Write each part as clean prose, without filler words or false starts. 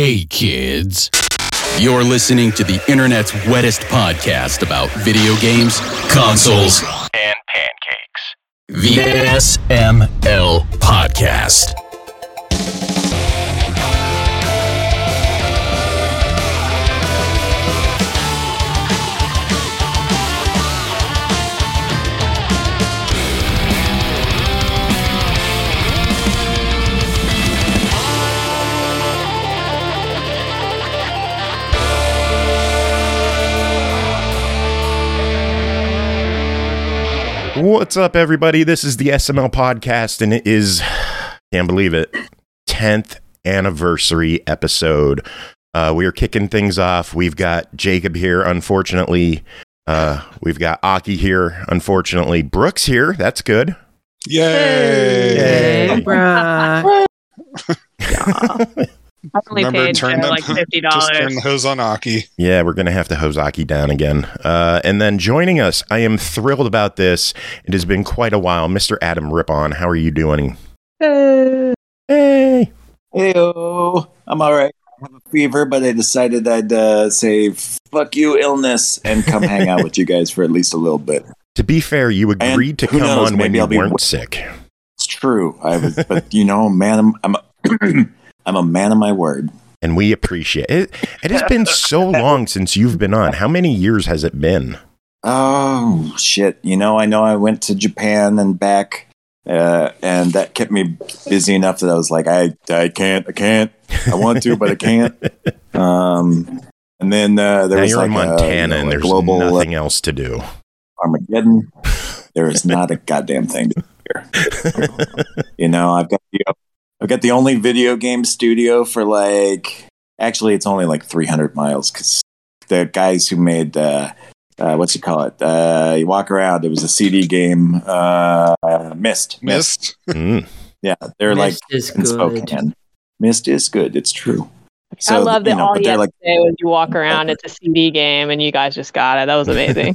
Hey kids, you're listening to the internet's wettest podcast about video games, consoles, and pancakes. The SML Podcast. What's up, everybody? This is the SML Podcast, and it is, can't believe it, 10th anniversary episode. We are kicking things off. We've got Jacob here, unfortunately. We've got Aki here, unfortunately. Brooks here. That's good. Yay! Yay. Yeah. I only Remember, paid turn like $50. Just turn the hose on Aki. Yeah, we're going to have to hose Aki down again. And then joining us, I am thrilled about this. It has been quite a while. Mr. Adam Rippon, how are you doing? Hey. Hey! Heyo, I'm all right. I have a fever, but I decided I'd say fuck you, illness, and come hang out with you guys for at least a little bit. To be fair, you agreed to who come knows, on when maybe you I'll be weren't sick. It's true. I was, but you know, man, I'm I'm a man of my word. And we appreciate it. It has been so long since you've been on. How many years has it been? Oh shit! You know I went to Japan and back, and that kept me busy enough that I was like, I can't. I want to, but I can't. And then there Now was you're like in Montana, and there's global nothing else to do. Armageddon. There is not a goddamn thing to do here. You know, I've got the only video game studio for actually it's only like 300 miles because the guys who made what's you call it? You walk around. It was a CD game. Myst. Mm. Yeah, they're Myst like is in good. Spokane. Myst is good. It's true. I love that all but you they're have to say was you walk around, it's a CD game, and you guys just got it. That was amazing.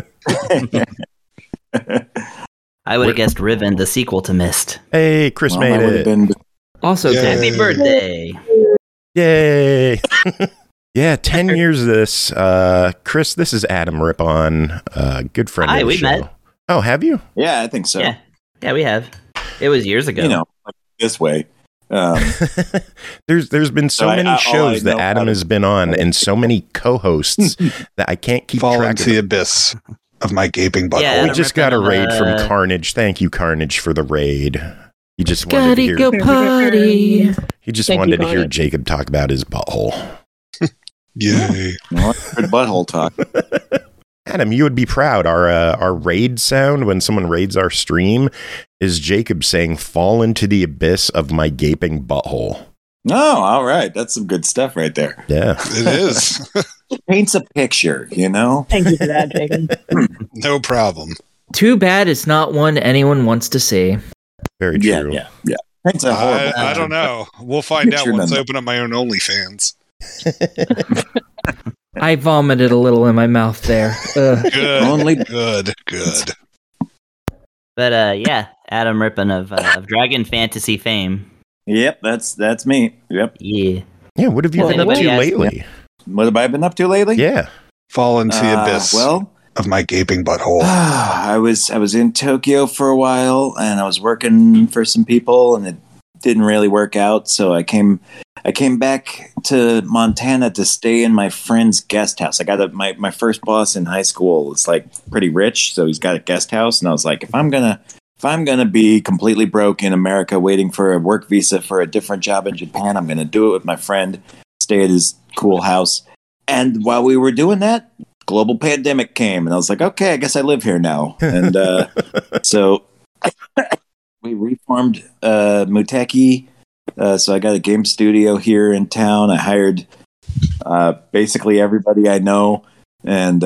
I would have guessed Riven, the sequel to Myst. Hey, Chris made it. Also, Yay. happy birthday. Yay! Yeah, 10 years of this. Chris, this is Adam Rippon, good friend Hi, of the we show. met. Oh, have you? Yeah, I think so. Yeah, we have. It was years ago. You know, like this way. There's been so So many all I shows that know Adam about has been on, and so many co-hosts that I can't keep Fall track into of. the abyss of my gaping butthole. Yeah, We Adam just got a Rippon, raid from Carnage. Thank you, Carnage, for the raid. He just wanted Gotta to go hear. party. He just Thank you, wanted to hear Carnage. Jacob talk about his butthole. Yay. Well, good butthole talk. Adam, you would be proud. Our raid sound when someone raids our stream is Jacob saying, "Fall into the abyss of my gaping butthole." Oh, all right. That's some good stuff right there. Yeah. It is. It paints a picture, you know? Thank you for that, Jacob. No problem. Too bad it's not one anyone wants to see. Very Yeah, true. yeah. Paints a horrible I picture. don't know. We'll find out Picture once I them. open up my own OnlyFans. I vomited a little in my mouth there. Ugh. Good. Only- Good. But yeah, Adam Rippon of Dragon Fantasy fame. Yep, that's me. Yep. Yeah. Yeah, what have you Well, been up to anybody else? lately? What have I been up to lately? Yeah. Fall into the abyss Well, of my gaping butthole. I was in Tokyo for a while, and I was working for some people, and it didn't really work out. So I came back to Montana to stay in my friend's guest house. I got my first boss in high school is like pretty rich, so he's got a guest house, and I was like, if I'm gonna be completely broke in America waiting for a work visa for a different job in Japan, I'm gonna do it with my friend, stay at his cool house. And while we were doing that, global pandemic came, and I was like, okay, I guess I live here now. And so we reformed Muteki. So I got a game studio here in town. I hired basically everybody I know, and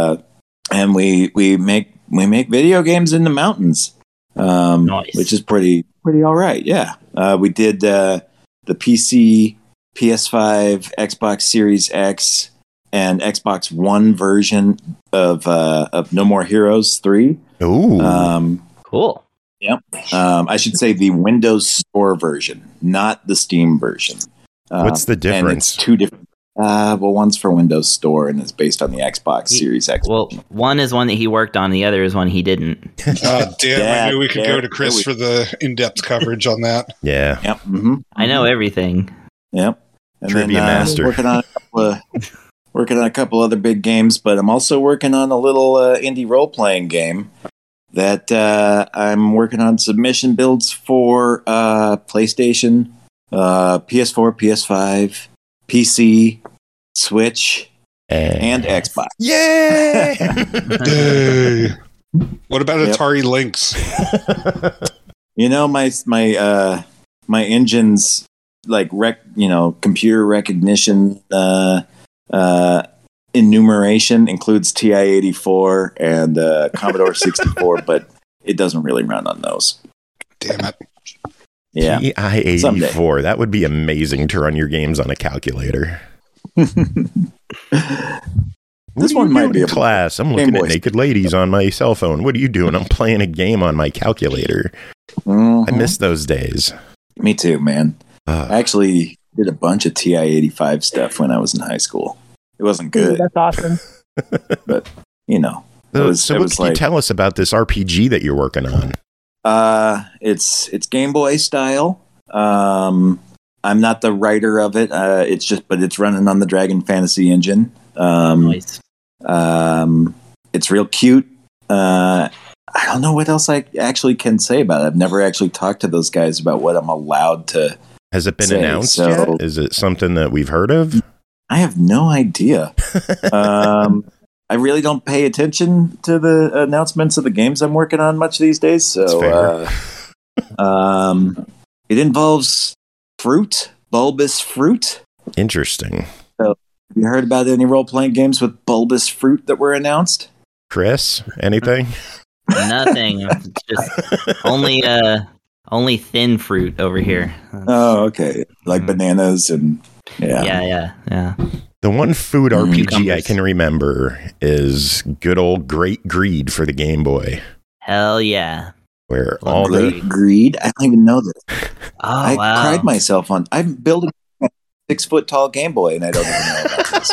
we make video games in the mountains, Nice. which is pretty all right. Yeah, we did the PC, PS5, Xbox Series X, and Xbox One version of No More Heroes 3. Ooh. Cool. I should say the Windows Store version, not the Steam version. What's the And difference? it's two different. Well, one's for Windows Store and is based on the Xbox Series X. Well, one is one that he worked on. The other is one he didn't. Oh, damn, I knew we could go to Chris we- for the in-depth coverage on that. Yeah. Yep. Mm-hmm. I know everything. Yep. And Trivia master. Working on a couple other big games, but I'm also working on a little indie role-playing game that I'm working on submission builds for PlayStation, PS4, PS5, PC, Switch, and Xbox. Yay! Hey. What about Yep. Atari Lynx? You know, my engine's like computer recognition enumeration includes TI-84 and Commodore 64, but it doesn't really run on those. Damn it. Yeah. TI-84. That would be amazing to run your games on a calculator. This one might be in class. I'm looking at naked ladies on my cell phone. What are you doing? I'm playing a game on my calculator. Mhm. I miss those days. Me too, man. I actually did a bunch of TI-85 stuff when I was in high school. It wasn't good, That's awesome. but you know. So what can you tell us about this RPG that you're working on? It's Game Boy style. I'm not the writer of it. But it's running on the Dragon Fantasy engine. Nice. It's real cute. I don't know what else I actually can say about it. I've never actually talked to those guys about what I'm allowed to. Has it been say, announced so- yet? Is it something that we've heard of? I have no idea. I really don't pay attention to the announcements of the games I'm working on much these days. That's So, fair. it involves bulbous fruit. Interesting. Have you heard about any role-playing games with bulbous fruit that were announced? Chris, anything? Nothing. It's just only thin fruit over here. Oh, okay. Like bananas and Yeah. The one food RPG I Cucumbers. can remember is good old Great Greed for the Game Boy, Hell yeah. where Love all the Great Greed. I don't even know this. Oh, I wow. pride myself on. I'm building a 6-foot tall Game Boy, and I don't even know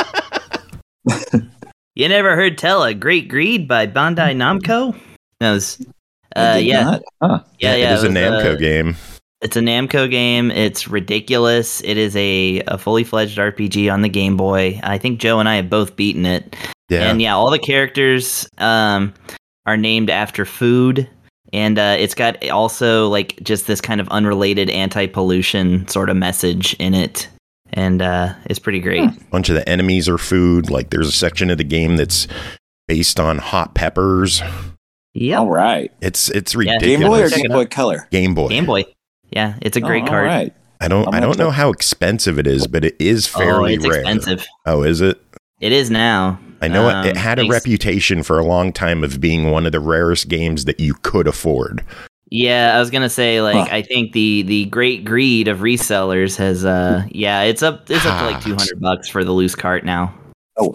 about this. You never heard tell a Great Greed by Bandai Namco? That was, I did yeah. not. Huh. Yeah, it is a was, Namco game. It's a Namco game. It's ridiculous. It is a fully fledged RPG on the Game Boy. I think Joe and I have both beaten it. Yeah, And yeah, all the characters are named after food. And it's got also like just this kind of unrelated anti-pollution sort of message in it. And it's pretty great. a bunch of the enemies are food. Like there's a section of the game that's based on hot peppers. Yep. All right. It's Game Boy or ridiculous. Game Boy Color? Game Boy. Game Boy. Yeah, it's a great Oh, card. All right. I don't I'm gonna know how expensive it is, but it is fairly it's rare. expensive. Oh, is it? It is now. I know it had a thanks- reputation for a long time of being one of the rarest games that you could afford. Yeah, I was gonna say like Huh. I think the great greed of resellers has it's up to like $200 for the loose cart now. Oh,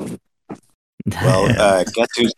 well, guess who's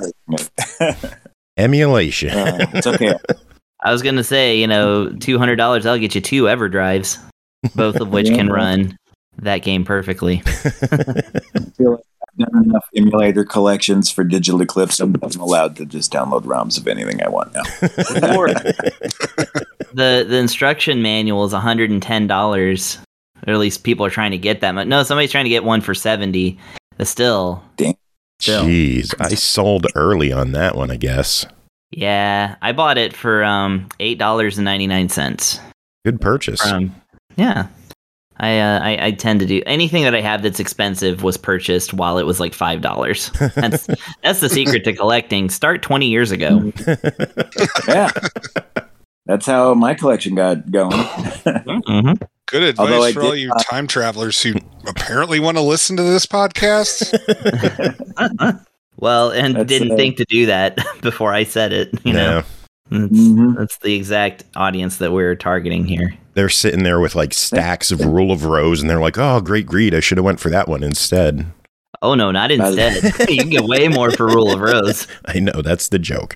Emulation. it's okay. I was gonna say, $200 that'll get you 2 EverDrives, both of which can run that game perfectly. I feel like I've done enough emulator collections for Digital Eclipse. I'm allowed to just download ROMs of anything I want now. Or the instruction manual is $110, or at least people are trying to get that much. No, somebody's trying to get one for $70. But still, Still. Jeez, I sold early on that one, I guess. yeah, I bought it for $8.99. Good purchase. Yeah. I tend to do anything that I have that's expensive was purchased while it was like $5. That's the secret to collecting. Start 20 years ago. Yeah. That's how my collection got going. Mm-hmm. Good advice Although I for all did you time travelers who apparently want to listen to this podcast. Well, and That's, didn't think to do that before I said it. You know, Mhm. that's the exact audience that we're targeting here. They're sitting there with like stacks of Rule of Rose, and they're like, "Oh, Great Greed! I should have went for that one instead." Oh no, not instead. You can get way more for Rule of Rose. I know that's the joke.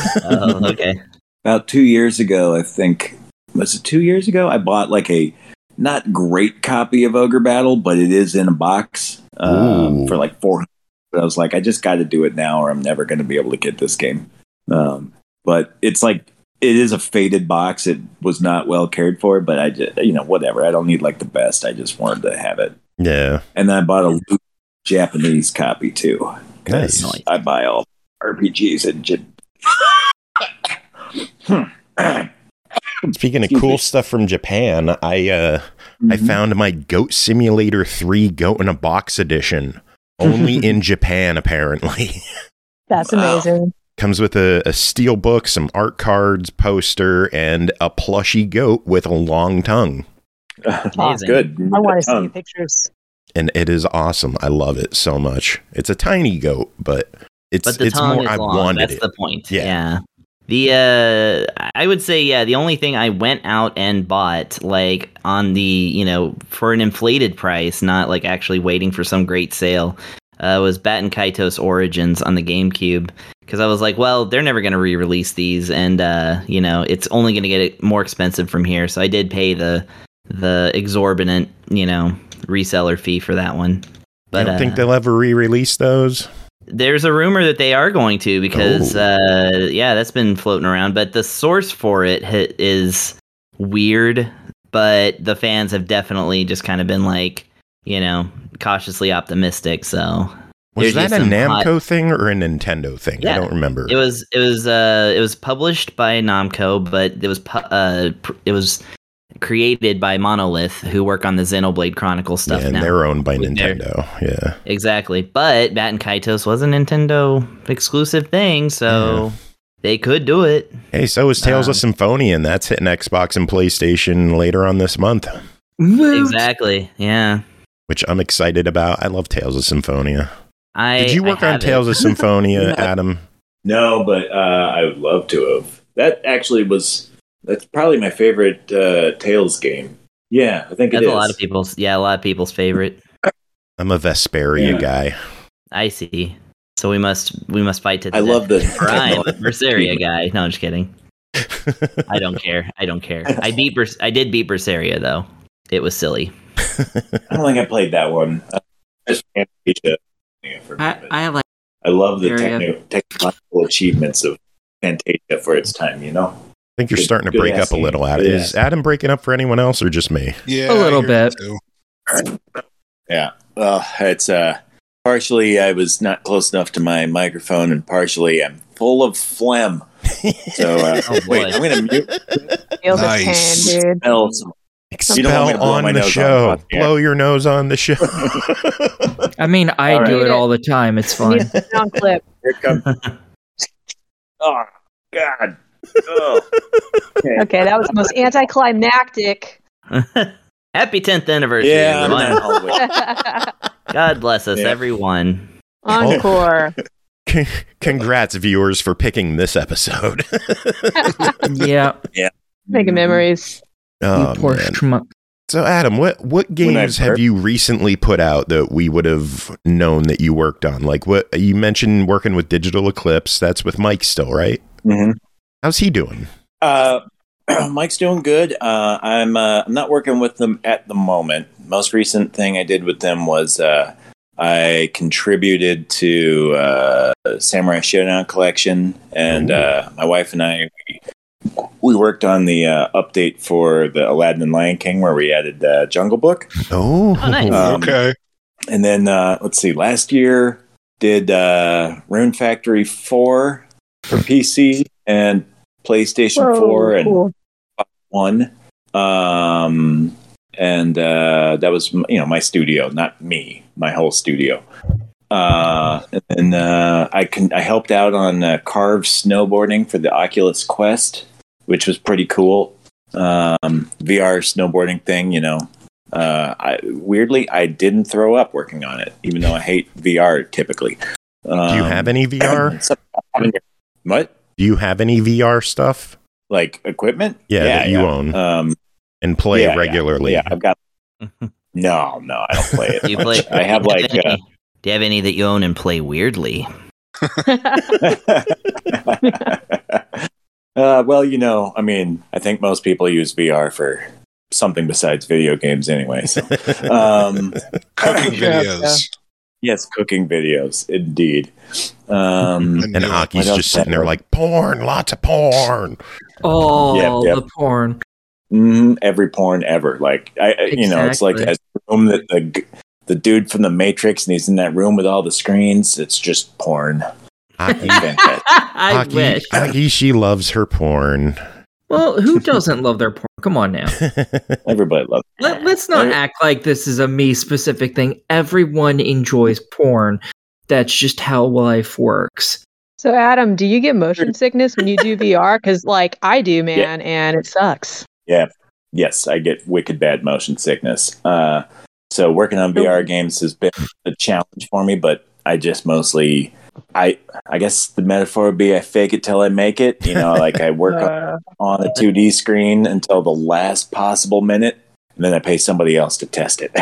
Oh, okay. About 2 years ago, I think. Was it 2 years ago? I bought like a not great copy of Ogre Battle, but it is in a box for like $400. But I was like, I just got to do it now, or I'm never going to be able to get this game. But it's like, it is a faded box. It was not well cared for, but I just, whatever. I don't need like the best. I just wanted to have it. Yeah. And then I bought a loose Japanese copy too. Nice. I buy all RPGs and Speaking of cool stuff from Japan, I found my Goat Simulator 3 Goat in a Box edition only in Japan, apparently. That's amazing. Comes with a steel book, some art cards, poster, and a plushy goat with a long tongue. Amazing. Good. I want to see pictures. And it is awesome. I love it so much. It's a tiny goat, but it's tongue more is I long. wanted That's it. the point. Yeah. The I would say the only thing I went out and bought like on the for an inflated price, not like actually waiting for some great sale, was Baten Kaitos Origins on the GameCube, because I was like, well, they're never going to re-release these, and it's only going to get more expensive from here. So I did pay the exorbitant reseller fee for that one. But I don't think they'll ever re-release those. There's a rumor that they are going to, because that's been floating around. But the source for it is weird, but the fans have definitely just kind of been like, cautiously optimistic. So was that a Namco thing or a Nintendo thing? Yeah, I don't remember. It was published by Namco, but it was created by Monolith, who work on the Xenoblade Chronicles stuff and now. they're owned by Nintendo. Yeah, exactly. But Baten Kaitos was a Nintendo exclusive thing, so they could do it. Hey, so is Tales of Symphonia, and that's hitting Xbox and PlayStation later on this month. Exactly. Yeah. Which I'm excited about. I love Tales of Symphonia. Did you work on Tales of Symphonia, Adam? No, but I would love to have. That's probably my favorite Tales game. Yeah, I think that's it is. a lot of people's favorite. I'm a Vesperia guy. I see. So we must fight to the I love the I'm a Berseria guy. No, I'm just kidding. I don't care. I did beat Berseria though. It was silly. I don't think I played that one. Just Fantasia. I love the technological achievements of Fantasia for its time. I think you're starting to break up a little, Adam. Is Adam breaking up for anyone else or just me? Yeah, A little bit. Yeah. Well, it's partially I was not close enough to my microphone, and partially I'm full of phlegm. So wait, I'm going to mute. Feel Nice. the pain, dude. Expel on the show. Blow your nose on the show. I mean, I do it all the time. It's fine. Sound clip. Here it comes. Oh, God. Oh. Okay, that was the most anticlimactic. Happy 10th anniversary, everyone. God bless us, everyone. Encore. Congrats, viewers, for picking this episode. Yeah. Making memories. Oh, poor man. schmuck. So, Adam, what games have you recently put out that we would have known that you worked on? Like, what you mentioned working with Digital Eclipse. That's with Mike still, right? Mm-hmm. How's he doing? Mike's doing good. I'm not working with them at the moment. Most recent thing I did with them was I contributed to Samurai Showdown Collection, and my wife and I we worked on the update for the Aladdin and Lion King, where we added Jungle Book. Oh, nice. Okay. And then let's see, last year did Rune Factory 4 for PC and PlayStation 4 and cool. 1. And that was my studio, not me, my whole studio. And I helped out on Carve snowboarding for the Oculus Quest, which was pretty cool. VR snowboarding thing, weirdly, I didn't throw up working on it, even though I hate VR typically. Do you have any VR? What? Do you have any VR stuff? Like equipment? Yeah, that you own and play regularly. Yeah, I've got. No, I don't play it. You play? I have like. Do you have any that you own and play weirdly? Well, I think most people use VR for something besides video games anyway. So, Cooking videos. yes, cooking videos, indeed. And Aki's What just else? sitting there like, porn, lots of porn. Oh, Yep. the porn. Every porn ever. Like it's like Exactly. that room that the dude from the Matrix, and he's in that room with all the screens. It's just porn. Aki, Fantastic. I wish. Aki, she loves her porn. Well, who doesn't love their porn? Come on now. Everybody loves it. Let's not act like this is a me-specific thing. Everyone enjoys porn. That's just how life works. So, Adam, do you get motion sickness when you do VR? Because, like, I do, man, and it sucks. Yeah. Yes, I get wicked bad motion sickness. So working on VR games has been a challenge for me, but I just mostly, I guess the metaphor would be I fake it till I make it. Like I work on a 2D screen until the last possible minute, and then I pay somebody else to test it.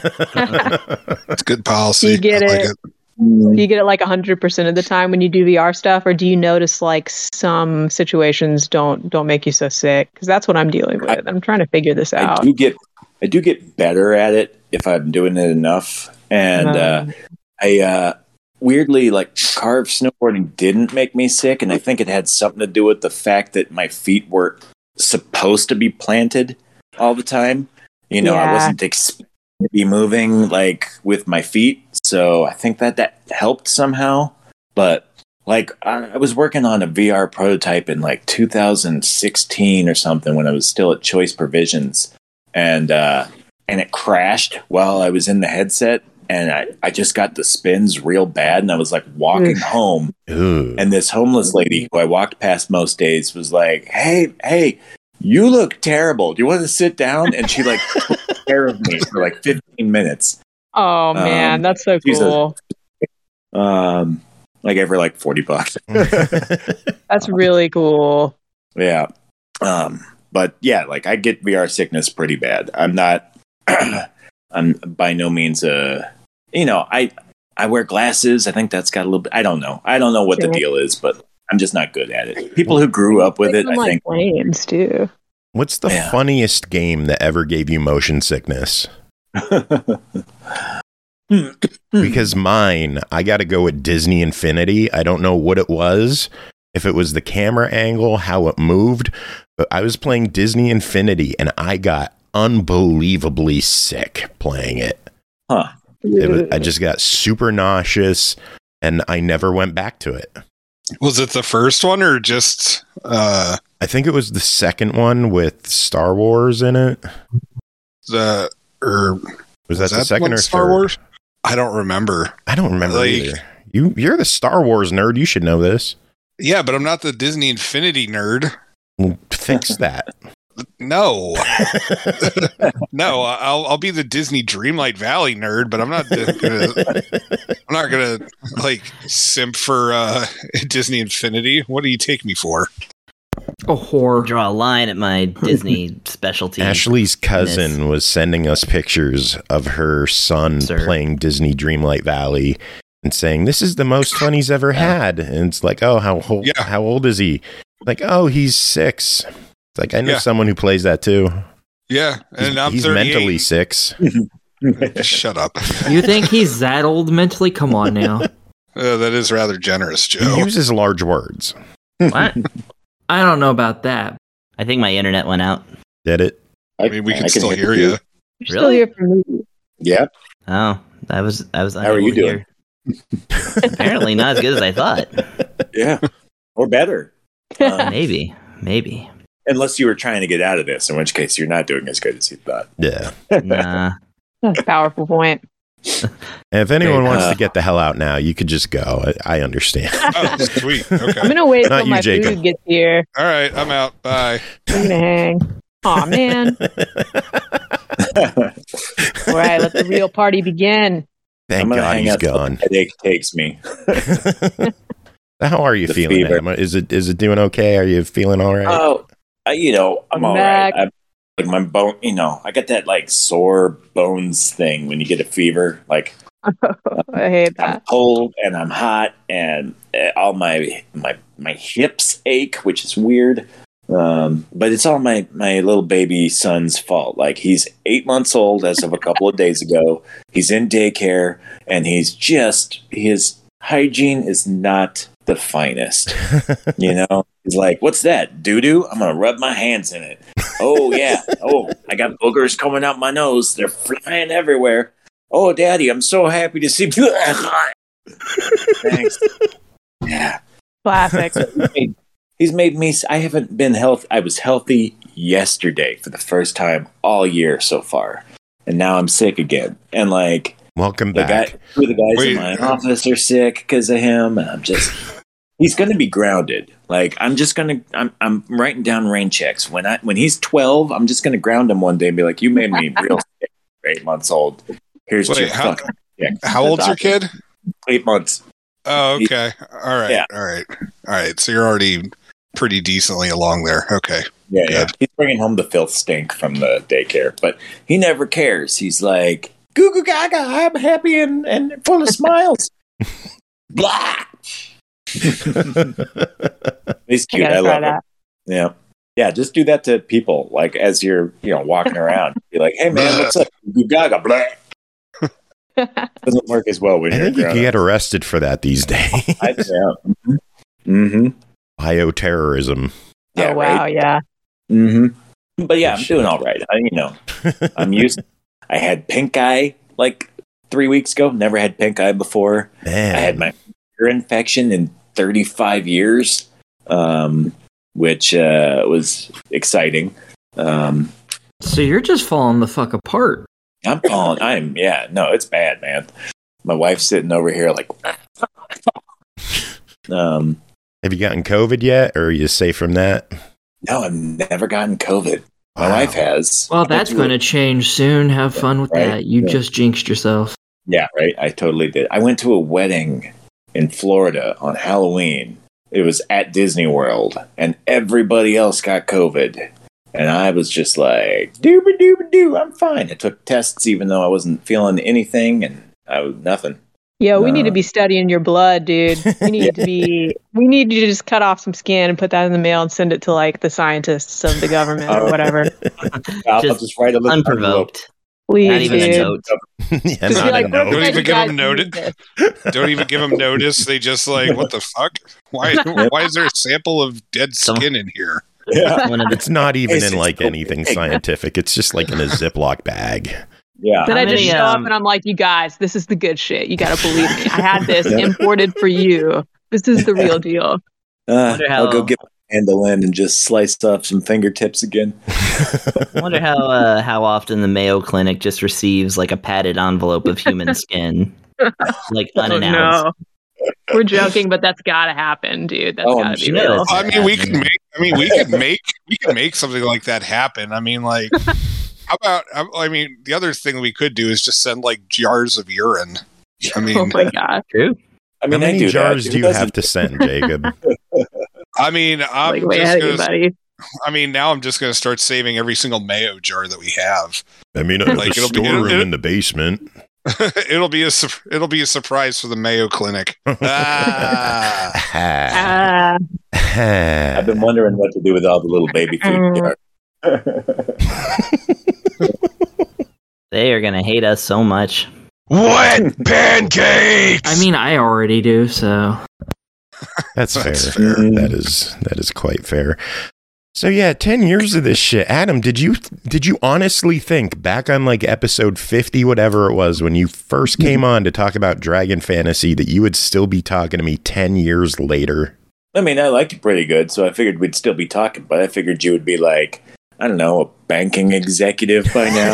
It's good policy. You get I like it. Do you get it like 100% of the time when you do VR stuff, or do you notice like some situations don't make you so sick? Because that's what I'm dealing with. I'm trying to figure this out. I do get better at it if I'm doing it enough, and I weirdly like carved snowboarding didn't make me sick, and I think it had something to do with the fact that my feet were supposed to be planted all the time. I wasn't expecting to be moving like with my feet, so I think that helped somehow. But like I was working on a VR prototype in like 2016 or something when I was still at Choice Provisions, and it crashed while I was in the headset, and I just got the spins real bad, and I was like walking home, and this homeless lady who I walked past most days was like, hey, you look terrible. Do you want to sit down? And she like took care of me for like 15 minutes. Oh man, that's so cool. I gave her like $40. That's really cool. Yeah. But yeah, like I get VR sickness pretty bad. I'm not, I'm by no means I wear glasses. I think that's got a little bit, I don't know what the deal is, but I'm just not good at it. People who grew up with it, I think. Planes too. What's the funniest game that ever gave you motion sickness? Because mine, I got to go with Disney Infinity. I don't know what it was, if it was the camera angle, how it moved, but I was playing Disney Infinity and I got unbelievably sick playing it. Huh. I just got super nauseous and I never went back to it. Was it the first one or just I think it was the second one with Star Wars in it. was that the second one or Star third? Wars? I don't remember. I don't remember either. You're the Star Wars nerd. You should know this. Yeah, but I'm not the Disney Infinity nerd. Well, fix that. No, no, I'll be the Disney Dreamlight Valley nerd, but I'm not gonna like simp for Disney Infinity. What do you take me for? A whore. Draw a line at my Disney specialty. Ashley's cousin was sending us pictures of her son playing Disney Dreamlight Valley and saying, "This is the most fun he's ever had." And it's like, "Oh, how old is he?" Like, "Oh, he's 6." It's like, I know someone who plays that too. Yeah, and he's 38. mentally 6. Shut up. You think he's that old mentally? Come on now. That is rather generous, Joe. He uses large words. What? I don't know about that. I think my internet went out. Did it? I mean, we can still hear you. You're still here for me. Yeah. Oh, I was. How are you doing? Apparently not as good as I thought. Yeah, or better. Maybe. Unless you were trying to get out of this, in which case you're not doing as good as you thought. Yeah. Nah. That's a powerful point. And if anyone wants to get the hell out now, you could just go. I understand. Oh, sweet. Okay. I'm gonna wait Not till you, my Jacob. food gets here. All right, I'm out. Bye. I'm gonna hang. Aw, man. All right, let the real party begin. Thank God he's gone. Headache takes me. How are you feeling, fever. Emma? Is it doing okay? Are you feeling all right? Oh, I'm all back. right. Like my bone, I got that like sore bones thing when you get a fever. Like I hate I'm that. cold and I'm hot and all my hips ache, which is weird. But it's all my little baby son's fault. Like, he's 8 months old as of a couple of days ago. He's in daycare, and his hygiene is not the finest. You know, he's like, "What's that? Doo-doo? I'm gonna rub my hands in it." Oh yeah. Oh, I got boogers coming out my nose. They're flying everywhere. Oh, Daddy, I'm so happy to see you. Thanks. Yeah. Classic. He's made me. I haven't been healthy. I was healthy yesterday for the first time all year so far, and now I'm sick again. And like, welcome back. Two of the guys in my office are sick because of him. And he's going to be grounded. Like, I'm writing down rain checks. When he's 12, I'm just going to ground him one day and be like, "You made me real sick. 8 months old. Here's your fucking check." How old's your kid? 8 months. Oh, okay. All right. Yeah. All right. So you're already pretty decently along there. Okay. Yeah, yeah. He's bringing home the filth stink from the daycare, but he never cares. He's like, "Goo goo gaga, I'm happy and full of smiles." Blah. He's cute. I love him. Yeah. Yeah, just do that to people, like, as you're, walking around. Be like, "Hey man, what's up? Goo gaga, blah." Doesn't work as well when I you're think you can get arrested for that these days. Mm-hmm. Bioterrorism. Yeah, oh wow, right? yeah. Mm-hmm. But yeah, I'm doing all right. I'm used. I had pink eye like 3 weeks ago. Never had pink eye before. Man. I had my ear infection in 35 years, which was exciting. So you're just falling the fuck apart. It's bad, man. My wife's sitting over here like. Have you gotten COVID yet, or are you safe from that? No, I've never gotten COVID. My wife has. Well, that's going to change soon. Have fun with that. You just jinxed yourself. Yeah, right. I totally did. I went to a wedding in Florida on Halloween. It was at Disney World, and everybody else got COVID. And I was just like, doo-ba-doo-ba-doo, I'm fine. I took tests even though I wasn't feeling anything, and I was nothing. Yo, we need to be studying your blood, dude. We need you to just cut off some skin and put that in the mail and send it to like the scientists of the government or whatever. I'll just write a little unprovoked. Please, not even dude. a note. Yeah, not a note. Don't even give them notice. Don't even give them notice. They just like, what the fuck? Why is there a sample of dead skin in here? Yeah. It's not even in like anything scientific. It's just like in a Ziploc bag. Yeah. Then I just show up and I'm like, "You guys, this is the good shit. You got to believe me. I had this imported for you. This is the real deal." I'll go get my mandolin and just slice off some fingertips again. I wonder how often the Mayo Clinic just receives like a padded envelope of human skin, like unannounced. No. We're joking, but that's got to happen, dude. That's got to be real. I mean, we could make something like that happen. I mean, like, how about? I mean, the other thing we could do is just send like jars of urine. I mean, oh my god, true. I mean, how many jars do you have to send, Jacob? I mean, I'm like, way ahead of you, buddy. I mean, now I'm just going to start saving every single mayo jar that we have. I mean, like, the storeroom in the basement. It'll be a surprise for the Mayo Clinic. I've been wondering what to do with all the little baby food jars. They are gonna hate us so much. Wet pancakes. I mean, I already do. So that's fair. That is quite fair. So yeah, 10 years of this shit. Adam, did you honestly think back on like episode 50, whatever it was, when you first came on to talk about Dragon Fantasy, that you would still be talking to me 10 years later? I mean, I liked it pretty good, so I figured we'd still be talking, but I figured you would be like, I don't know, a banking executive by now.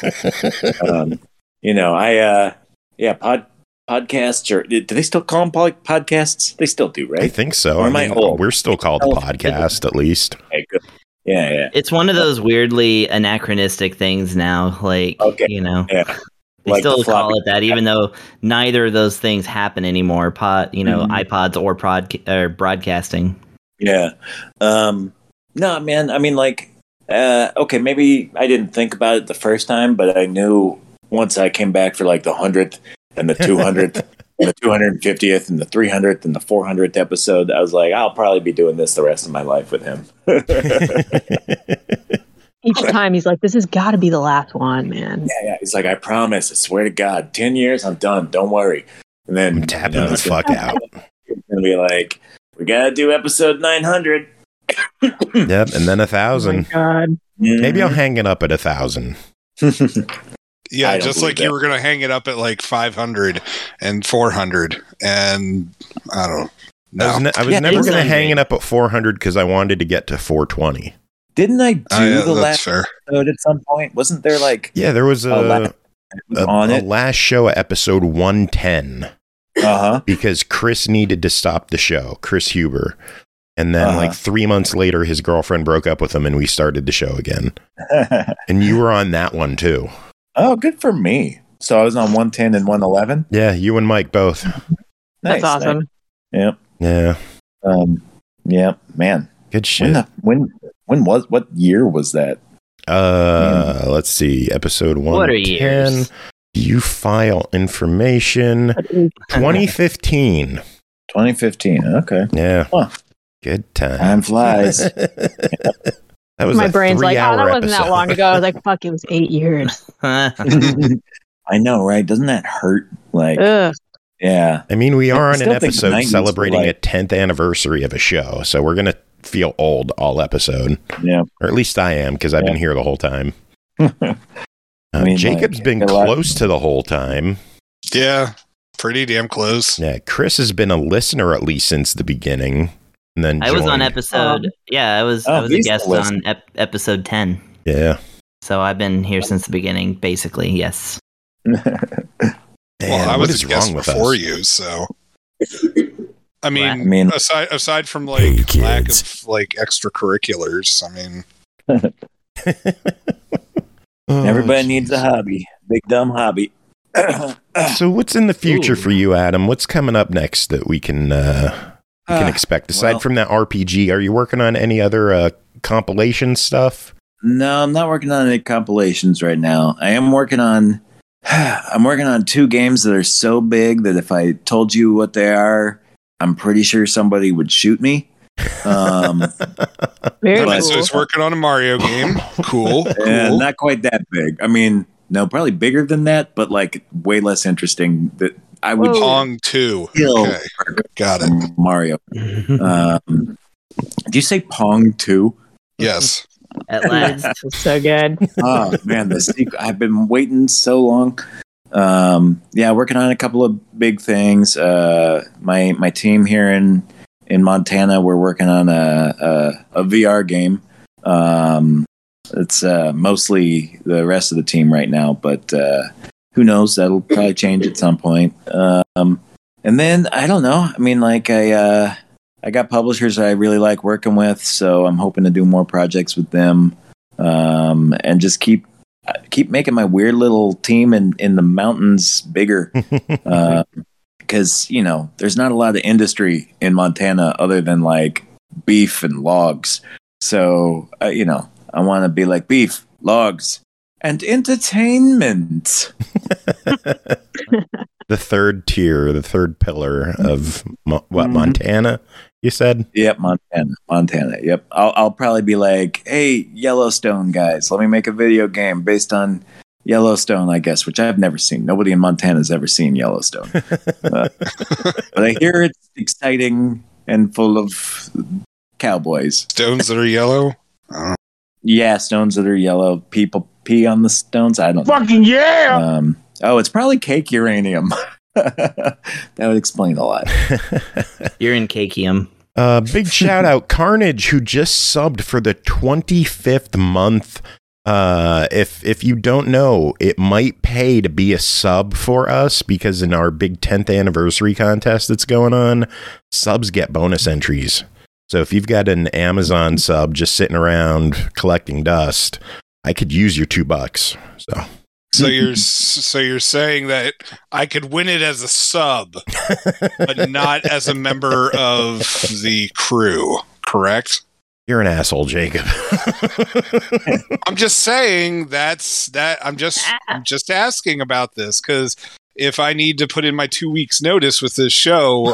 Podcasts, or do they still call them podcasts? They still do, right? I think so. Or am I old? We're still called a podcast, at least. Okay, good. Yeah. It's one of those weirdly anachronistic things now. Like, Yeah. They Like still the call floppy. it that, even though neither of those things happen anymore. iPods or broadcasting. Yeah. No, man. I mean, like, okay, maybe I didn't think about it the first time, but I knew once I came back for like the 100th and the 200th the 250th and the 300th and the 400th episode. I was like, I'll probably be doing this the rest of my life with him. Each time he's like, this has got to be the last one, man. Yeah. He's like, I promise. I swear to God, 10 years, I'm done. Don't worry. And then I'm tapping the fuck out. It's going to be like, we got to do episode 900. Yep, and then Oh my 1,000. God. Maybe I'll hang it up at 1,000. Yeah, I don't just like believe you were going to hang it up at like 500 and 400. And I don't know. I was Yeah, never it's going to not hang great. it up at 400 because I wanted to get to 420. Didn't I do Yeah, the that's last fair. episode at some point? Wasn't there like Yeah, there was a on a it? last show at episode 110 Uh because Chris needed to stop the show, Chris Huber. And then Uh-huh. like 3 months later, his girlfriend broke up with him and we started the show again. huh. And you were on that one too. Oh, good for me. So I was on 110 and 111. Yeah, you and Mike both. That's awesome. Yep. Yeah, Yeah, man. good shit. When what year was that? Let's see. Episode What are 110. years? You file information. 2015. 2015. Okay. Yeah. Huh. Good time. Time flies. That was My a brain's like, oh, 3-hour that wasn't episode. that long ago. I was like, fuck, it was 8 years. I know, right? Doesn't that hurt? Like, Ugh. yeah. I mean, we are I on still an think the episode 90s celebrating were like- a 10th anniversary of a show, so we're going to feel old all episode. Yeah. Or at least I am, because I've been Yeah. here the whole time. I mean, Jacob's like, been a lot- close to the whole time. Yeah, pretty damn close. Yeah, Chris has been a listener at least since the beginning. And then I was on joined. episode. I was a he's guest the on episode 10. Yeah. So I've been here since the beginning, basically. Yes. Well, Man, I what was is a guest wrong with before us? you, so. I I mean, mean- aside from like Hey, lack kids. of like extracurriculars, I mean, Oh, Everybody needs a jeez. hobby. Big dumb hobby. So what's in the future Ooh. for you, Adam? What's coming up next that we can expect? Aside well- from that RPG, are you working on any other compilation stuff? No, I'm not working on any compilations right now. I am working on I'm working on 2 games that are so big that if I told you what they are, I'm pretty sure somebody would shoot me. Very But- so cool. he's working on a Mario game. Cool. And Cool. not quite that big. I mean, no, probably bigger than that, but like way less interesting. That I would Whoa. Pong 2. kill Okay, got it. Mario. Did you say Pong 2? Yes. At last. So good. Oh man, the sequel! I've been waiting so long. Yeah, working on a couple of big things. My team here in Montana, we're working on a VR game. It's mostly the rest of the team right now, but who knows? That'll probably change at some point. And then I don't know. I mean, like I got publishers that I really like working with, so I'm hoping to do more projects with them, and just keep making my weird little team in the mountains bigger. Because there's not a lot of industry in Montana other than like beef and logs. So I want to be like beef, logs, and entertainment. The third tier, the third pillar of Montana, you said? Yep, Montana. Yep, I'll probably be like, hey, Yellowstone guys, let me make a video game based on Yellowstone, I guess, which I've never seen. Nobody in Montana has ever seen Yellowstone, but I hear it's exciting and full of cowboys. Stones that are yellow. Yeah, stones that are yellow. People pee on the stones. I don't know. Fucking yeah! It's probably cake uranium. That would explain a lot. You're in Cakium. Big shout out Carnage, who just subbed for the 25th month. If you don't know, it might pay to be a sub for us because in our big 10th anniversary contest that's going on, subs get bonus entries. So if you've got an Amazon sub just sitting around collecting dust, I could use your $2. So you're saying that I could win it as a sub, but not as a member of the crew, correct? You're an asshole, Jacob. I'm just saying I'm just asking about this because if I need to put in my 2 weeks notice with this show,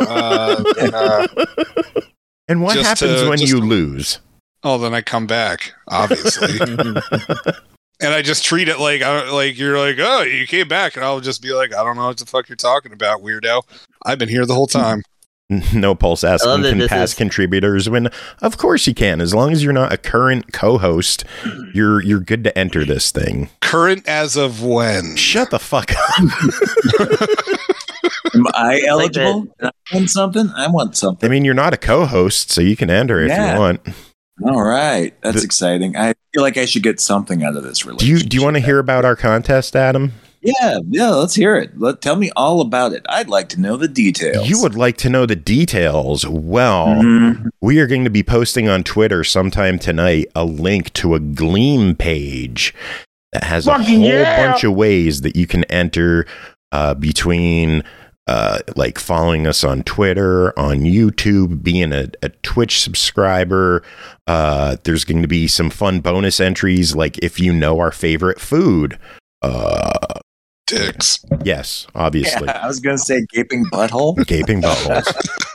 And what Just happens to- when just you to- lose? then I come back, obviously. And I just treat it like you're like, oh, you came back, and I'll just be like, I don't know what the fuck you're talking about, weirdo. I've been here the whole time. No Pulse asking, love that can this past is- contributors win? Of course you can. As long as you're not a current co-host, you're good to enter this thing. Current as of when? Shut the fuck up. Am I like eligible? Did I want something? I want I something. mean, you're not a co-host, so you can enter if Yeah. you want. All right. That's The- exciting. I feel like I should get something out of this Do relationship. you want to hear about our contest, Adam? Yeah, let's hear it. Tell me all about it. I'd like to know the details. You would like to know the details. Well, Mhm. we are going to be posting on Twitter sometime tonight a link to a Gleam page that has a whole bunch of ways that you can enter between like following us on Twitter, on YouTube, being a Twitch subscriber. There's going to be some fun bonus entries, like if you know our favorite food. Dicks. Yes, obviously. Yeah, I was going to say gaping butthole. Gaping buttholes.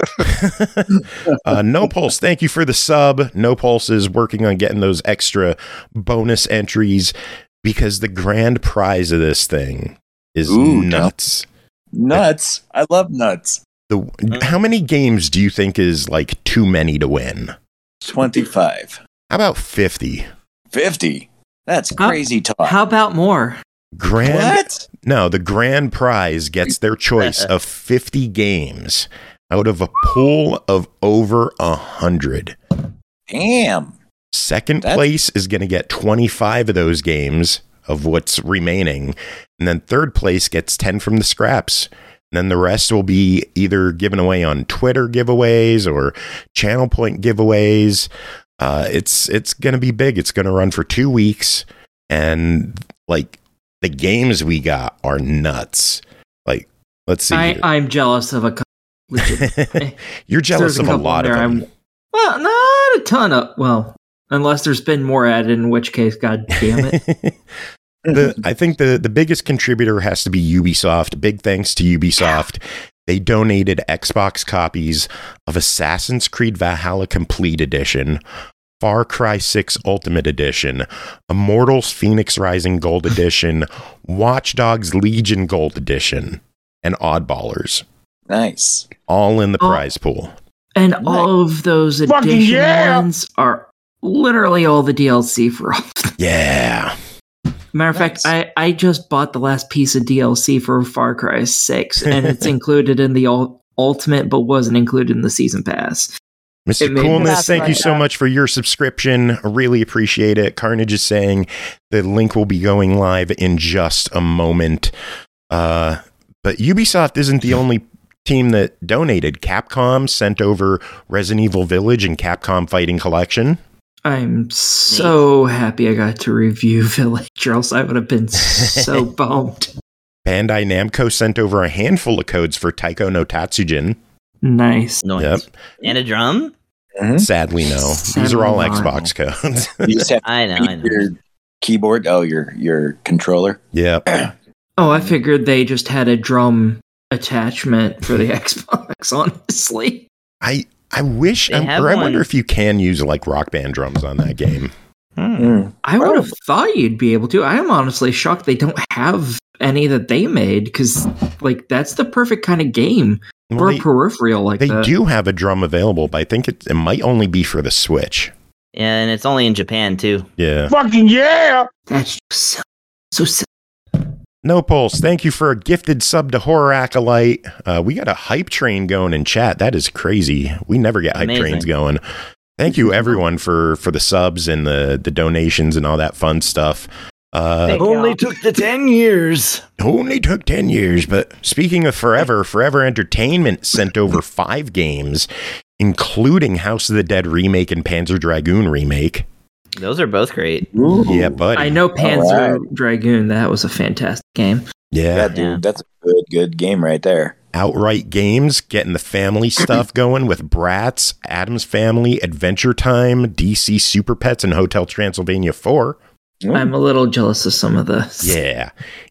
No Pulse, thank you for the sub. No Pulse is working on getting those extra bonus entries because the grand prize of this thing is Ooh, nuts. Nuts. I love nuts. How many games do you think is like too many to win? 25. How about 50? 50. That's How- crazy talk. How about more? What? No, the grand prize gets their choice of 50 games out of a pool of over 100. Damn. Second That's- place is going to get 25 of those games of what's remaining. And then third place gets 10 from the scraps. And then the rest will be either given away on Twitter giveaways or channel point giveaways. It's going to be big. It's going to run for 2 weeks. And like the games we got are nuts. Like, let's see. here. I'm jealous of a couple. You're jealous There's of a couple lot of there them. well, not a ton of. Well, unless there's been more added, in which case, god damn it. I think the biggest contributor has to be Ubisoft. Big thanks to Ubisoft. They donated Xbox copies of Assassin's Creed Valhalla Complete Edition, Far Cry 6 Ultimate Edition, Immortals Phoenix Rising Gold Edition, Watch Dogs Legion Gold Edition, and Oddballers. Nice. All in the Oh. prize pool. And all of those additional ones are literally all the DLC for all. Yeah. Matter of fact, I just bought the last piece of DLC for Far Cry 6, and it's included in the Ultimate, but wasn't included in the Season Pass. Mr. It made- Coolness, That's thank you right. so much for your subscription. I really appreciate it. Carnage is saying the link will be going live in just a moment. But Ubisoft isn't the only team that donated. Capcom sent over Resident Evil Village and Capcom Fighting Collection. I'm so happy I got to review Village, or else I would have been so bummed. Bandai Namco sent over a handful of codes for Taiko no Tatsujin. Nice. Noise. Yep. And a drum? Mhm. Sadly, no. These are all Sadly, no. Xbox codes. You just have I know. your keyboard. Oh, your controller. Yep. Oh, I figured they just had a drum attachment for the Xbox, honestly. I wish, They have or I one. wonder if you can use like Rock Band drums on that game. Mm. I would have thought you'd be able to. I am honestly shocked they don't have any that they made, because like that's the perfect kind of game Well, for they- a peripheral like They that. do have a drum available, but I think it might only be for the Switch. And it's only in Japan, too. Yeah. That's just so silly. No Pulse, thank you for a gifted sub to Horror Acolyte. We got a hype train going in chat. That is crazy. We never get hype Amazing. trains going. Thank you everyone for the subs and the donations and all that fun stuff. Thank you. took the 10 years. Only took 10 years, but speaking of Forever Entertainment sent over 5 games, including House of the Dead remake and Panzer Dragoon remake. Those are both great. Ooh. Yeah, buddy. I know Panzer Alright. Dragoon. That was a fantastic game. Yeah. Yeah, dude, Yeah. that's a good game right there. Outright Games getting the family stuff going with Bratz, Adam's Family, Adventure Time, DC Super Pets, and Hotel Transylvania 4. Ooh. I'm a little jealous of some of the. Yeah.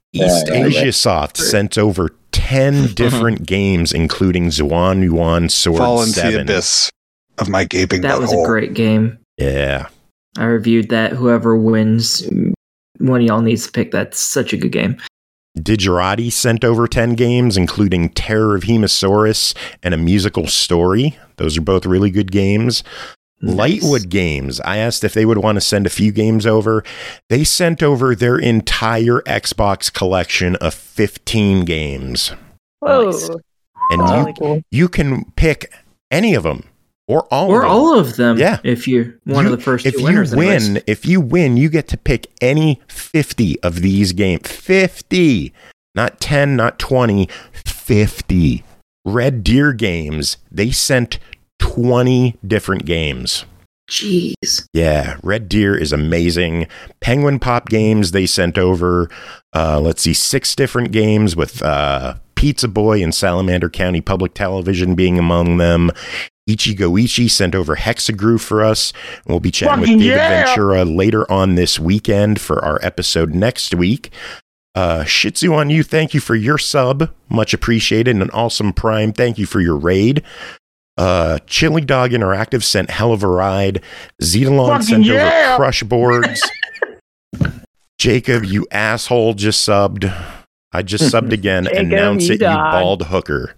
East Asia Soft sent over 10 different games, including Zuan Yuan Sword Fall into 7. the abyss of my gaping That was a butthole. great game. Yeah. I reviewed that. Whoever wins, one of y'all needs to pick. That's such a good game. Digerati sent over 10 games, including Terror of Hemosaurus and A Musical Story. Those are both really good games. Nice. Lightwood Games, I asked if they would want to send a few games over. They sent over their entire Xbox collection of 15 games. Whoa. Nice. And That's you, really cool. you can pick any of them or all Or of them. all of them. Yeah. If you're one of the first If two you winners. anyways. win, if you win, you get to pick any 50 of these games. 50. Not 10, not 20, 50. Red Deer Games, they sent 20 different games. Jeez. Yeah, Red Deer is amazing. Penguin Pop Games, they sent over, 6 different games with Pizza Boy and Salamander County Public Television being among them. Ichigo Ichi sent over Hexagroo for us. And we'll be chatting with David Ventura later on this weekend for our episode next week. Shih Tzu on You, thank you for your sub. Much appreciated. And an awesome Prime, thank you for your raid. Chili Dog Interactive sent Hell of a Ride. Zetalon sent over Crush Boards. Jacob, you asshole, just subbed. I just subbed again. Jacob, Announce you it, you dog. bald hooker.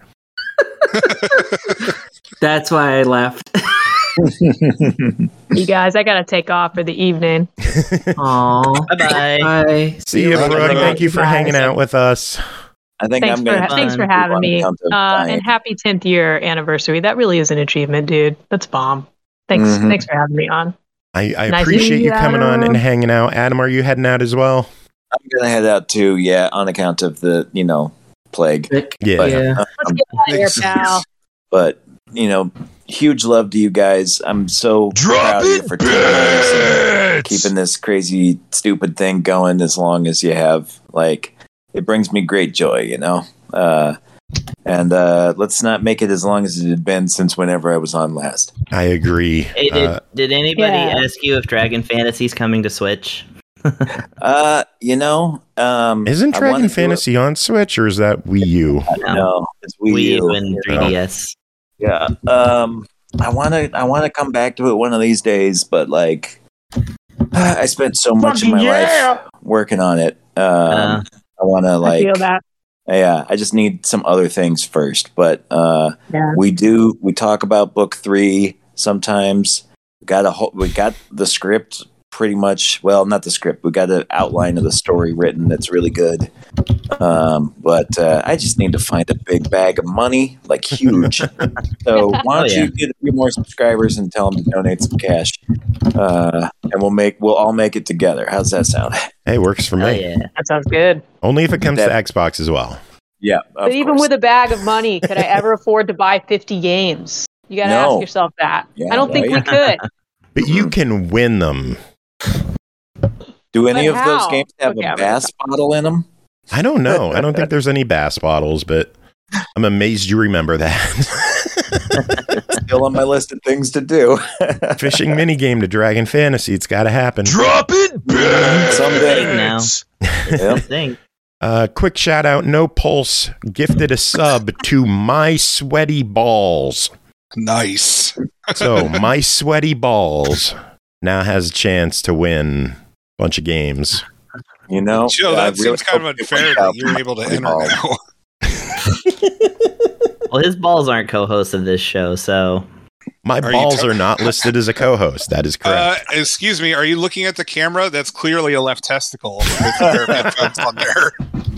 That's why I left. You guys, I gotta take off for the evening. Aw. Bye-bye. Bye. See you, Bye, Brooke. Brooke. Thank you for hanging out with us. I think Thanks I'm for, going to thanks for fun. having me. on account of dying. And happy 10th year anniversary. That really is an achievement, dude. That's bomb. Thanks, Mhm. thanks for having me on. I Nice appreciate meeting you you, coming on and Adam. hanging out. Adam, are you heading out as well? I'm going to head out too, yeah, on account of the, plague. Vic. Yeah. But, Yeah. Let's get out of here, pal. But, huge love to you guys. I'm so proud of you for 10 years and keeping this crazy, stupid thing going as long as you have. Like, it brings me great joy, And let's not make it as long as it had been since whenever I was on last. I agree. Hey, did anybody Yeah. ask you if Dragon Fantasy's coming to Switch? Isn't I Dragon wanna do Fantasy on Switch, or is that Wii U? it- No, it's Wii Wii U. U and 3DS. Yeah. I wanna come back to it one of these days, but I spent so much of my life working on it. I wanna I feel that. yeah, I just need some other things first. But Yeah. we talk about book 3 sometimes. We got the script pretty much, well, not the script. We got an outline of the story written that's really good. But I just need to find a big bag of money, like huge. So why don't you get a few more subscribers and tell them to donate some cash, and we'll all make it together. How's that sound? Hey, works for Oh, me. yeah. That sounds good. Only if it comes to Xbox as well. Yeah, But even with a bag of money, could I ever afford to buy 50 games? You gotta No. ask yourself that. Yeah, I don't think we right. could. But you can win them. do any But of those how? games have Okay, a I'm bass bottle in them? I don't know. I don't think there's any bass bottles, but I'm amazed you remember that. Still on my list of things to do. Fishing minigame to Dragon Fantasy. It's got to happen. Drop it Someday. Thing now. Yep. Thing. Quick shout out. No Pulse gifted a sub to My Sweaty Balls. Nice. So My Sweaty Balls now has a chance to win a bunch of games. Joe, I that really seems kind of hope it unfair works out that you're for able to my enter ball. now. Well, his balls aren't co-hosts of this show, so My Are you balls ta- are not listed as a co-host. That is correct. Excuse me, are you looking at the camera? That's clearly a left testicle with a pair of headphones on there.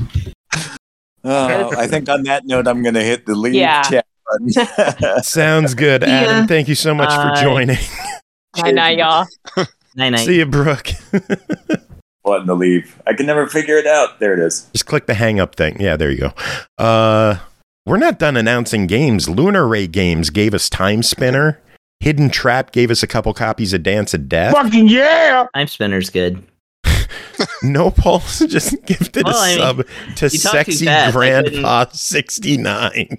I think on that note, I'm going to hit the leave Yeah. chat button. Sounds good. Yeah. Adam, thank you so much for joining. Night night, y'all. night. See you, Brooke. Button to leave. I can never figure it out. There it is. Just click the hang up thing. Yeah, there you go. We're not done announcing games. Lunar Ray Games gave us Time Spinner. Hidden Trap gave us a couple copies of Dance of Death. Time Spinner's good. No Pulse just gifted Well, a I mean, sub to you talk too Sexy fast. I Grandpa 69.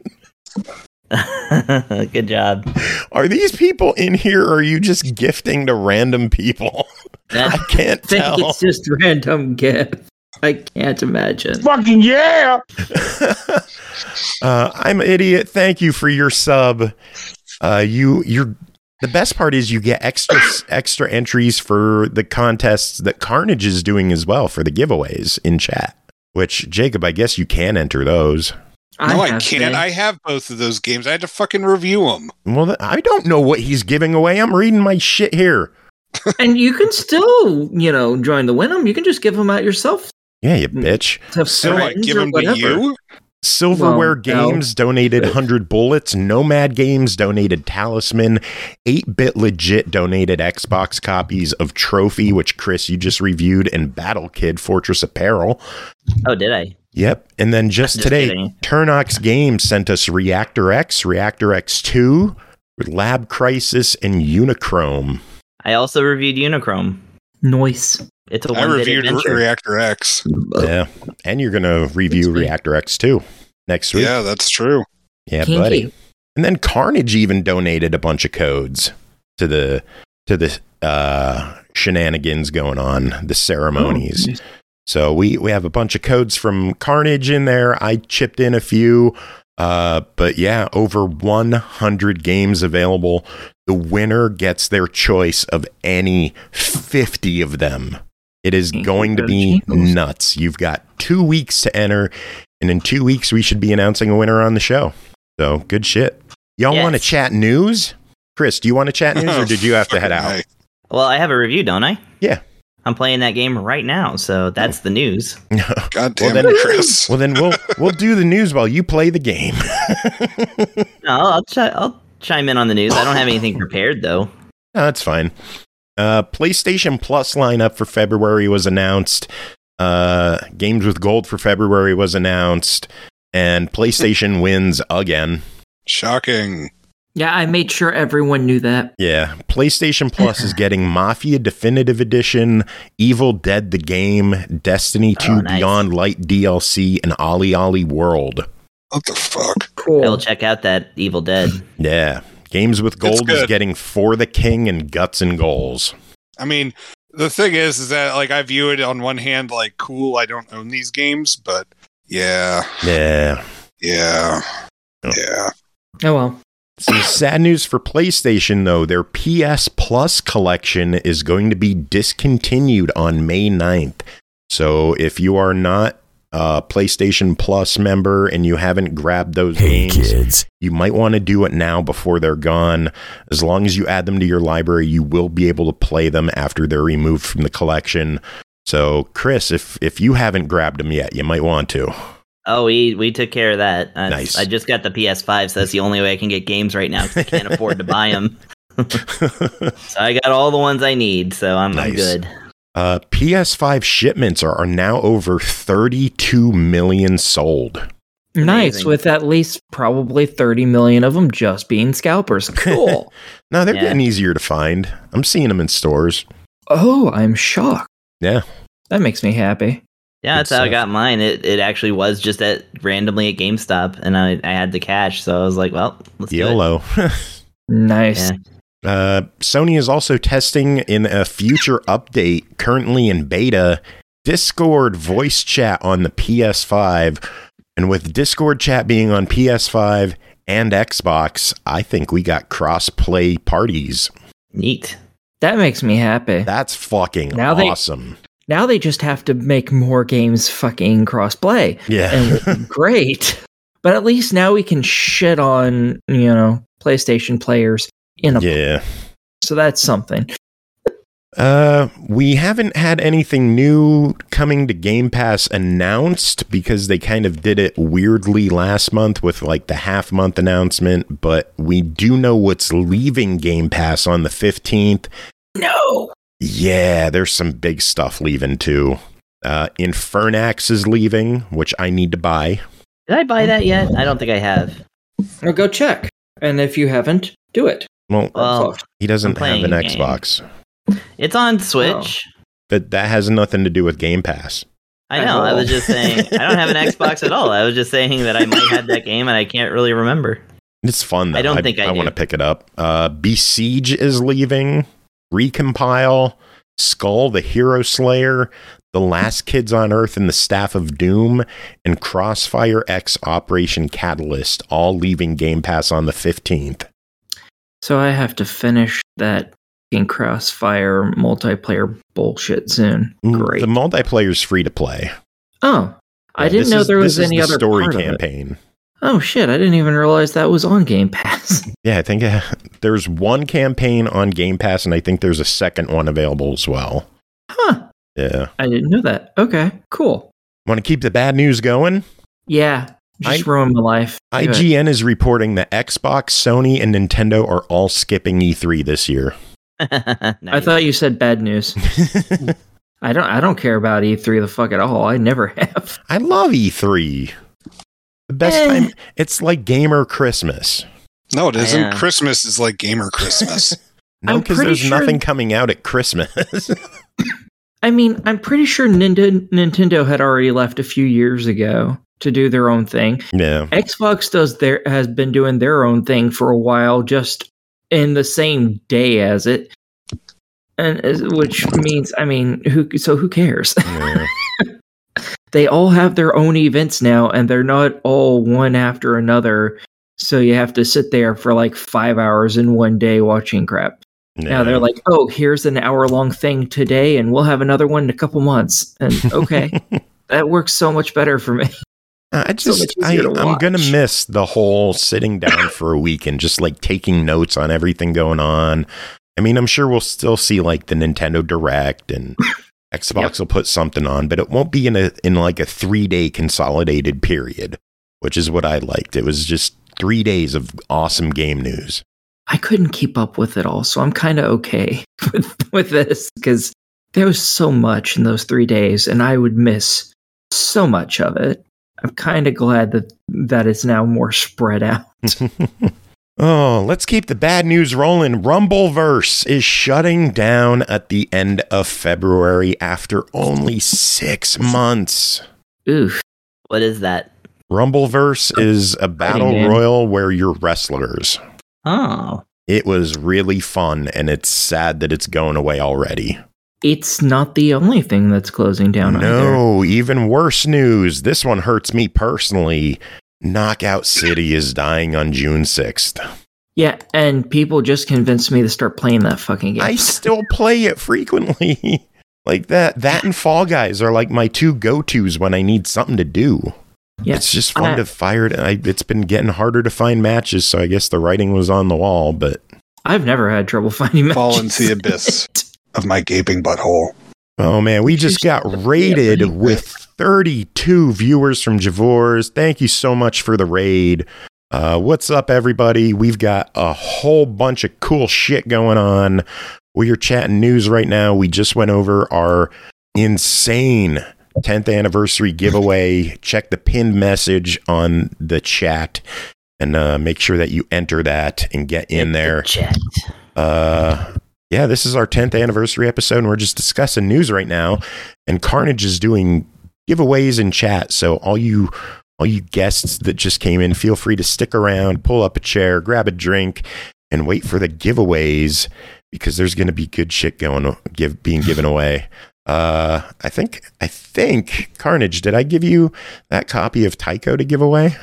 Good job. Are these people in here or are you just gifting to random people? I That, can't I think tell. it's just random gift. I can't imagine. Fucking yeah! I'm an idiot. Thank you for your sub. You're the best part is you get extra entries for the contests that Carnage is doing as well for the giveaways in chat. Which, Jacob, I guess you can enter those. No, I can't. I have both of those games. I had to fucking review them. Well, I don't know what he's giving away. I'm reading my shit here. And you can still, join the Win'em. You can just give them out yourself. Yeah, you bitch. So I give them to you? Silverware Games donated 100 bullets. Nomad Games donated Talisman. 8-Bit Legit donated Xbox copies of Trophy, which Chris, you just reviewed, and Battle Kid Fortress Apparel. Oh, did I? Yep. And then just today, kidding. Turnox Games sent us Reactor X, Reactor X 2, Lab Crisis, and Unichrome. I also reviewed Unichrome. Nice. It's a I one-bit reviewed adventure. Reactor X. Yeah. And you're going to review Reactor X 2 next week. Yeah, that's true. Yeah, Kinky. buddy. And then Carnage even donated a bunch of codes to the shenanigans going on, the ceremonies. Oh, nice. So we have a bunch of codes from Carnage in there. I chipped in a few. But yeah, over 100 games available. The winner gets their choice of any 50 of them. It is going to be nuts. You've got 2 weeks to enter, and in 2 weeks, we should be announcing a winner on the show. So, good shit. Y'all want to chat news? Chris, do you want to chat news, or did you have to head out? Well, I have a review, don't I? Yeah. I'm playing that game right now, so that's the news. God damn it, Chris. Well, then we'll do the news while you play the game. No, I'll chime in on the news. I don't have anything prepared, though. No, that's fine. PlayStation Plus lineup for February was announced. Games with Gold for February was announced. And PlayStation wins again. Shocking. Yeah, I made sure everyone knew that. Yeah. PlayStation Plus is getting Mafia Definitive Edition, Evil Dead the Game, Destiny 2 nice. Beyond Light DLC, and Ollie Ollie World. What the fuck? Cool. I'll check out that Evil Dead. Yeah. Games with Gold is getting For the King and Guts and Goals. I mean, the thing is that, like, I view it on one hand, like, cool, I don't own these games, but yeah. Yeah. Yeah. Oh. Yeah. Oh, well. Some sad news for PlayStation, though. Their PS Plus collection is going to be discontinued on May 9th. So if you are not a PlayStation Plus member and you haven't grabbed those games, kids, you might want to do it now before they're gone. As long as you add them to your library, you will be able to play them after they're removed from the collection. So, Chris, if you haven't grabbed them yet, you might want to. Oh, we took care of that. Nice. I just got the PS5, so that's the only way I can get games right now because I can't afford to buy them. So I got all the ones I need, so I'm good. PS5 shipments are now over 32 million sold. Nice, Amazing. with at least probably 30 million of them just being scalpers. Cool. No, they're Yeah. getting easier to find. I'm seeing them in stores. Oh, I'm shocked. Yeah. That makes me happy. Yeah, that's Good how I stuff. got mine. It actually was just randomly at GameStop, and I had the cash, so I was like, well, let's do it. YOLO. Nice. Yeah. Sony is also testing in a future update, currently in beta, Discord voice chat on the PS5. And with Discord chat being on PS5 and Xbox, I think we got cross-play parties. Neat. That makes me happy. That's fucking Now they- awesome. Now they just have to make more games fucking cross-play. Yeah. And great. But at least now we can shit on, PlayStation players in a Yeah. So that's something. We haven't had anything new coming to Game Pass announced because they kind of did it weirdly last month with like the half-month announcement, but we do know what's leaving Game Pass on the 15th. No. Yeah, there's some big stuff leaving too. Infernax is leaving, which I need to buy. Did I buy that yet? I don't think I have. Well, go check. And if you haven't, do it. Well, he doesn't have playing an a game. Xbox. It's on Switch. But that has nothing to do with Game Pass. I know. I was just saying I don't have an Xbox at all. I was just saying that I might have that game and I can't really remember. It's fun though. I don't think I do. want to pick it up. Besiege is leaving. Recompile, Skull the Hero Slayer, The Last Kids on Earth and the Staff of Doom, and Crossfire X Operation Catalyst, all leaving Game Pass on the 15th. So I have to finish that in Crossfire multiplayer bullshit soon. Great. The multiplayer's free to play. Oh, I didn't know there was any other story part campaign. Of it. Oh shit, I didn't even realize that was on Game Pass. Yeah, I think there's one campaign on Game Pass, and I think there's a second one available as well. Huh. Yeah. I didn't know that. Okay, cool. Want to keep the bad news going? Yeah, just ruin my life. IGN is reporting that Xbox, Sony, and Nintendo are all skipping E3 this year. Nice. I thought you said bad news. I don't care about E3 the fuck at all. I never have. I love E3. The best time. It's like gamer Christmas. No, it isn't. Yeah. Christmas is like gamer Christmas. No, I'm because pretty there's sure- nothing coming out at Christmas. I mean, I'm pretty sure Nintendo had already left a few years ago to do their own thing. Yeah. Xbox has been doing their own thing for a while, just in the same day as it, and which means, I mean, who cares? Yeah. They all have their own events now, and they're not all one after another. So you have to sit there for like 5 hours in one day watching crap. Now they're like, oh, here's an hour-long thing today, and we'll have another one in a couple months. And okay, that works so much better for me. I'm going to miss the whole sitting down for a week and just like taking notes on everything going on. I mean, I'm sure we'll still see like the Nintendo Direct and Xbox will put something on, but it won't be in like a 3-day consolidated period, which is what I liked. It was just 3 days of awesome game news. I couldn't keep up with it all, so I'm kind of okay with this because there was so much in those 3 days, and I would miss so much of it. I'm kind of glad that it's now more spread out. Oh, let's keep the bad news rolling. Rumbleverse is shutting down at the end of February after only 6 months. Oof. What is that? Rumbleverse is a battle game. royal where you're wrestlers. Oh. It was really fun, and it's sad that it's going away already. It's not the only thing that's closing down either. No, even worse news. This one hurts me personally. Knockout City is dying on June 6th. Yeah, and people just convinced me to start playing that fucking game. I still play it frequently. Like that and Fall Guys are like my two go-tos when I need something to do. Yeah. It's just fun to fire it. It's been getting harder to find matches, so I guess the writing was on the wall, but I've never had trouble finding matches. Fall into the abyss of my gaping butthole. oh man, we just got raided with 32 viewers from Javors. Thank you so much for the raid. What's up, everybody? We've got a whole bunch of cool shit going on. We are chatting news right now. We just went over our insane 10th anniversary giveaway. Check the pinned message on the chat and make sure that you enter that and get in there. Chat. Yeah, this is our 10th anniversary episode, and we're just discussing news right now. And Carnage is doing giveaways in chat. So all you guests that just came in, feel free to stick around, pull up a chair, grab a drink, and wait for the giveaways because there's going to be good shit being given away. I think Carnage, did I give you that copy of Tycho to give away?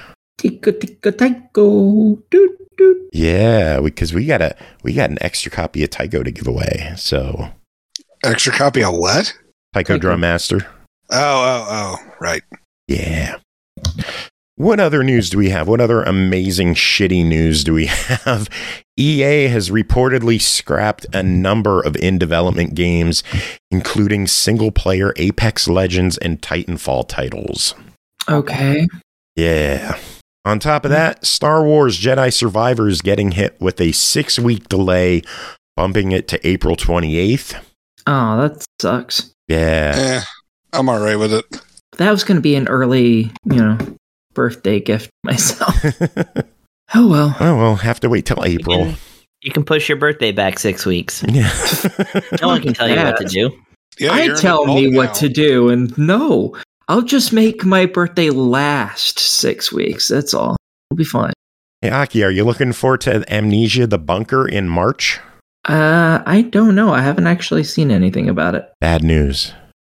Tycho. Doot, doot. Yeah, because we got an extra copy of Tycho to give away. So Extra copy of what? Tycho Drum Master. Oh, right. Yeah. What other news do we have? What other amazing shitty news do we have? EA has reportedly scrapped a number of in-development games, including single-player Apex Legends and Titanfall titles. Okay. Yeah. On top of that, Star Wars Jedi Survivor is getting hit with a 6-week delay, bumping it to April 28th. Oh, that sucks. Yeah. I'm all right with it. That was going to be an early, birthday gift myself. Oh, well. Oh, we'll have to wait till April. You can push your birthday back 6 weeks. Yeah. No one can tell you what to do. Yeah, I you're an tell me adult what now. to do, and no, I'll just make my birthday last 6 weeks. That's all. It'll be fine. Hey, Aki, are you looking forward to Amnesia the Bunker in March? I don't know. I haven't actually seen anything about it. Bad news.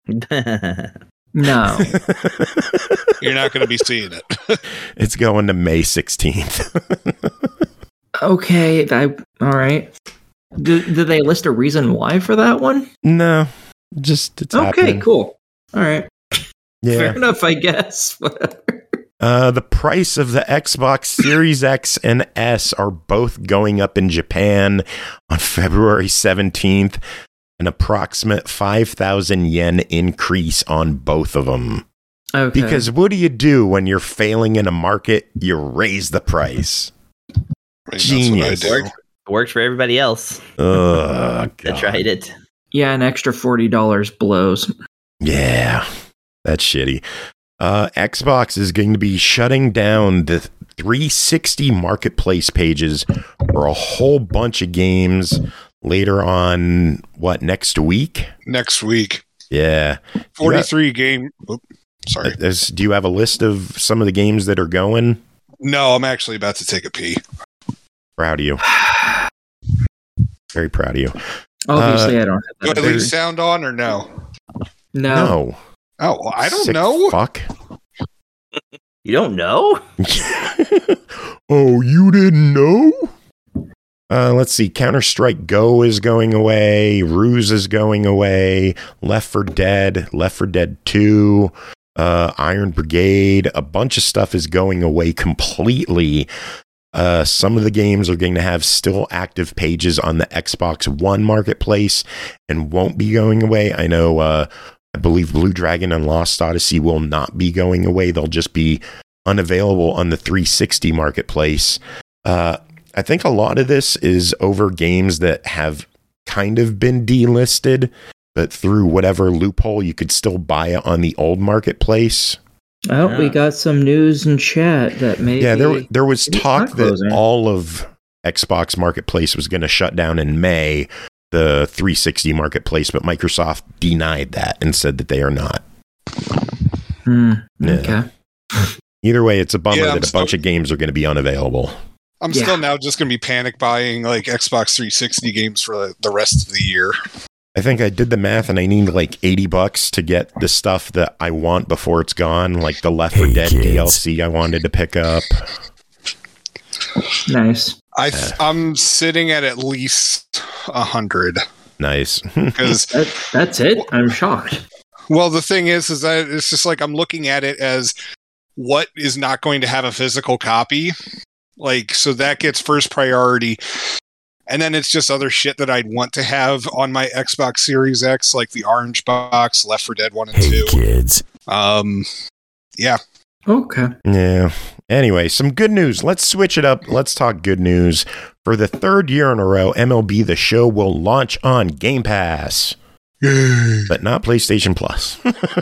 No. You're not going to be seeing it. It's going to May 16th. Okay, all right. Did they list a reason why for that one? No, just it's Okay, happening. cool. All right. Yeah. Fair enough, I guess. Whatever. The price of the Xbox Series X and S are both going up in Japan on February 17th, an approximate 5,000 yen increase on both of them. Okay. Because what do you do when you're failing in a market? You raise the price. Genius. That's what I do. Worked for everybody else Oh, that tried it. Yeah, an extra $40 blows. Yeah, that's shitty. Xbox is going to be shutting down the 360 marketplace pages for a whole bunch of games later on, next week? Next week. Yeah. 43 game. Oops, sorry. Do you have a list of some of the games that are going? No, I'm actually about to take a pee. Proud of you. Very proud of you. Obviously, I don't have Do that. I leave sound on or no? No. Oh, well, I don't Sick know. Fuck. You don't know? Oh, you didn't know? Let's see. Counter-Strike Go is going away. Ruse is going away. Left 4 Dead 2, Iron Brigade. A bunch of stuff is going away completely. Some of the games are going to have still active pages on the Xbox One marketplace and won't be going away. I know, I believe Blue Dragon and Lost Odyssey will not be going away. They'll just be unavailable on the 360 marketplace. I think a lot of this is over games that have kind of been delisted, but through whatever loophole you could still buy it on the old marketplace. Oh, we got some news in chat that maybe... Yeah, there was talk not that closing. all of Xbox Marketplace was going to shut down in May, the 360 Marketplace, but Microsoft denied that and said that they are not. Yeah. Okay. Either way, it's a bummer Yeah, that a bunch of games are going to be unavailable. I'm still now just going to be panic buying like Xbox 360 games for the rest of the year. I think I did the math and I need like $80 to get the stuff that I want before it's gone, like the Left 4 Dead DLC I wanted to pick up. Nice. I'm sitting at least 100. Nice. Because That's it? I'm shocked. well, the thing is that it's just like I'm looking at it as what is not going to have a physical copy. Like, so that gets first priority. And then it's just other shit that I'd want to have on my Xbox Series X, like the Orange Box, Left 4 Dead 1 and 2. kids. Yeah. Okay. Yeah. Anyway, some good news. Let's switch it up. Let's talk good news. For the third year in a row, MLB The Show will launch on Game Pass. But not PlayStation Plus.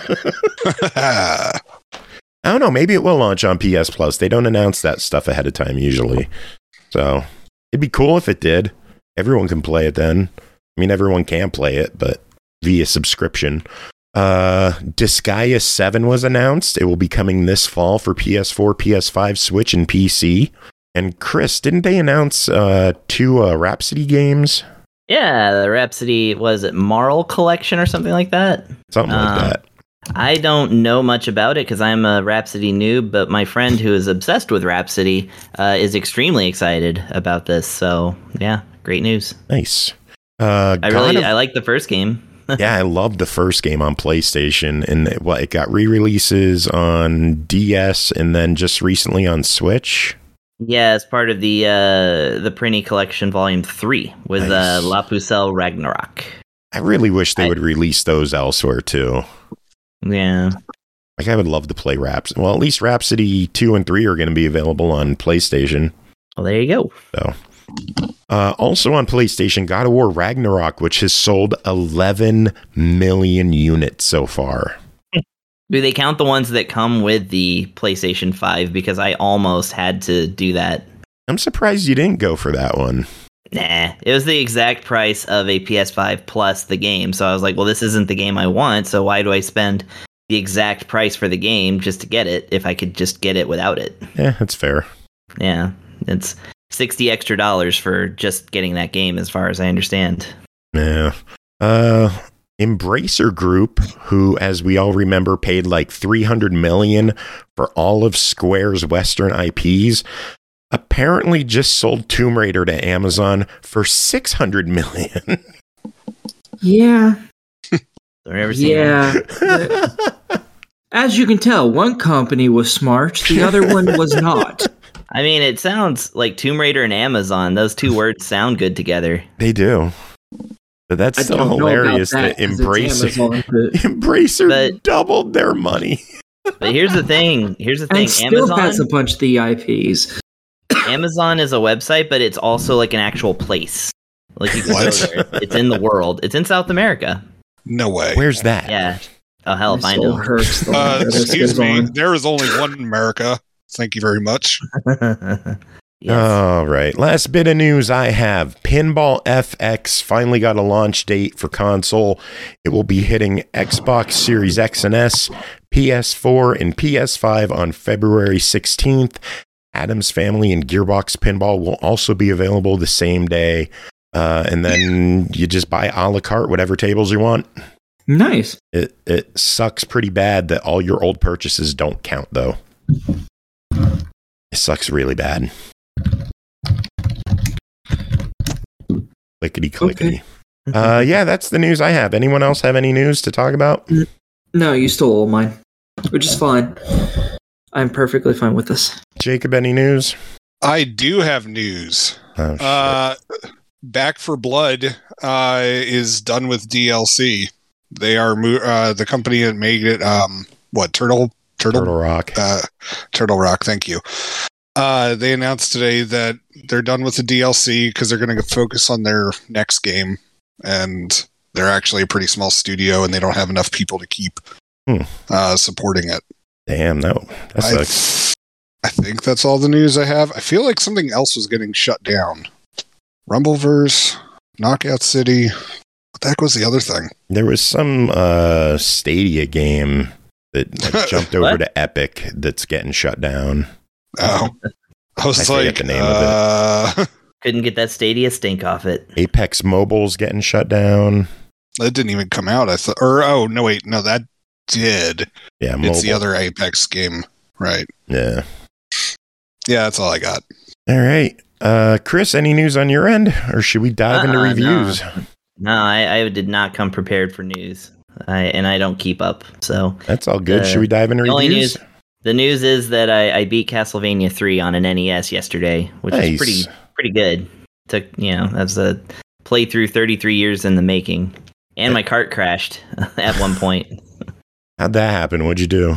I don't know. Maybe it will launch on PS Plus. They don't announce that stuff ahead of time usually. So it'd be cool if it did. Everyone can play it then. I mean, everyone can play it, but via subscription. Disgaea 7 was announced. It will be coming this fall for PS4, PS5, Switch, and PC. And Chris, didn't they announce 2 Rhapsody games? Yeah, the Rhapsody, was it Marl Collection or something like that? Something like that. I don't know much about it because I'm a Rhapsody noob, but my friend who is obsessed with Rhapsody is extremely excited about this. So, yeah, great news. Nice. I like the first game. Yeah, I loved the first game on PlayStation, and it got re-releases on DS and then just recently on Switch. Yeah, as part of the Prinny Collection Volume 3 with Nice. La Pucelle Ragnarok. I really wish they would release those elsewhere too. Yeah. Like, I would love to play Rhapsody. Well, at least Rhapsody 2 and 3 are going to be available on PlayStation. Well, there you go. So, also on PlayStation, God of War Ragnarok, which has sold 11 million units so far. Do they count the ones that come with the PlayStation 5? Because I almost had to do that. I'm surprised you didn't go for that one. Nah, it was the exact price of a PS5 plus the game. So I was like, well, this isn't the game I want. So why do I spend the exact price for the game just to get it if I could just get it without it? Yeah, that's fair. Yeah, it's $60 extra for just getting that game as far as I understand. Yeah. Embracer Group, who, as we all remember, paid like $300 million for all of Square's Western IPs, apparently just sold Tomb Raider to Amazon for $600 million. Yeah. Never seen Yeah. As you can tell, one company was smart, the other one was not. I mean, it sounds like Tomb Raider and Amazon. Those two words sound good together. They do. But that's I so don't know hilarious about that that 'cause it's Amazon, Embracer But- doubled their money. But here's the thing. and still has a bunch of the IPs. Amazon is a website, but it's also like an actual place. Like you can go there. It's in the world. It's in South America. No way. Where's that? Yeah. Oh hell if My I soul know. hurts the longer this Excuse goes me. on. There is only one America. Thank you very much. Yes. All right. Last bit of news I have. Pinball FX finally got a launch date for console. It will be hitting Xbox Series X and S, PS4, and PS5 on February 16th. Adam's Family and Gearbox Pinball will also be available the same day. And then you just buy a la carte whatever tables you want. Nice. It sucks pretty bad that all your old purchases don't count, though. It sucks really bad. Clickety clickety. Yeah, that's the news I have. Anyone else have any news to talk about? No, you stole all mine, which is fine. I'm perfectly fine with this. Jacob, any news? I do have news. Oh, shit. Back for Blood is done with DLC. They are the company that made it. Turtle Rock. Turtle Rock. Thank you. They announced today that they're done with the DLC because they're going to focus on their next game, and they're actually a pretty small studio, and they don't have enough people to keep supporting it. Damn, no. That sucks. I think that's all the news I have. I feel like something else was getting shut down. Rumbleverse, Knockout City. What the heck was the other thing? There was some Stadia game that jumped over What? to Epic that's getting shut down. Oh, I was I like, forget the name of it. Couldn't get that Stadia stink off it. Apex Mobile's getting shut down. That didn't even come out. I thought, no, that did. Yeah, mobile. It's the other Apex game, right? Yeah. Yeah, that's all I got. All right. Chris, any news on your end? Or should we dive into reviews? No, I did not come prepared for news. I don't keep up. So That's all good. Should we dive into the only reviews? the news is that I beat Castlevania 3 on an NES yesterday, which Nice. is pretty good. Took that's a playthrough 33 years in the making, and my cart crashed at one point. How'd that happen? What'd you do?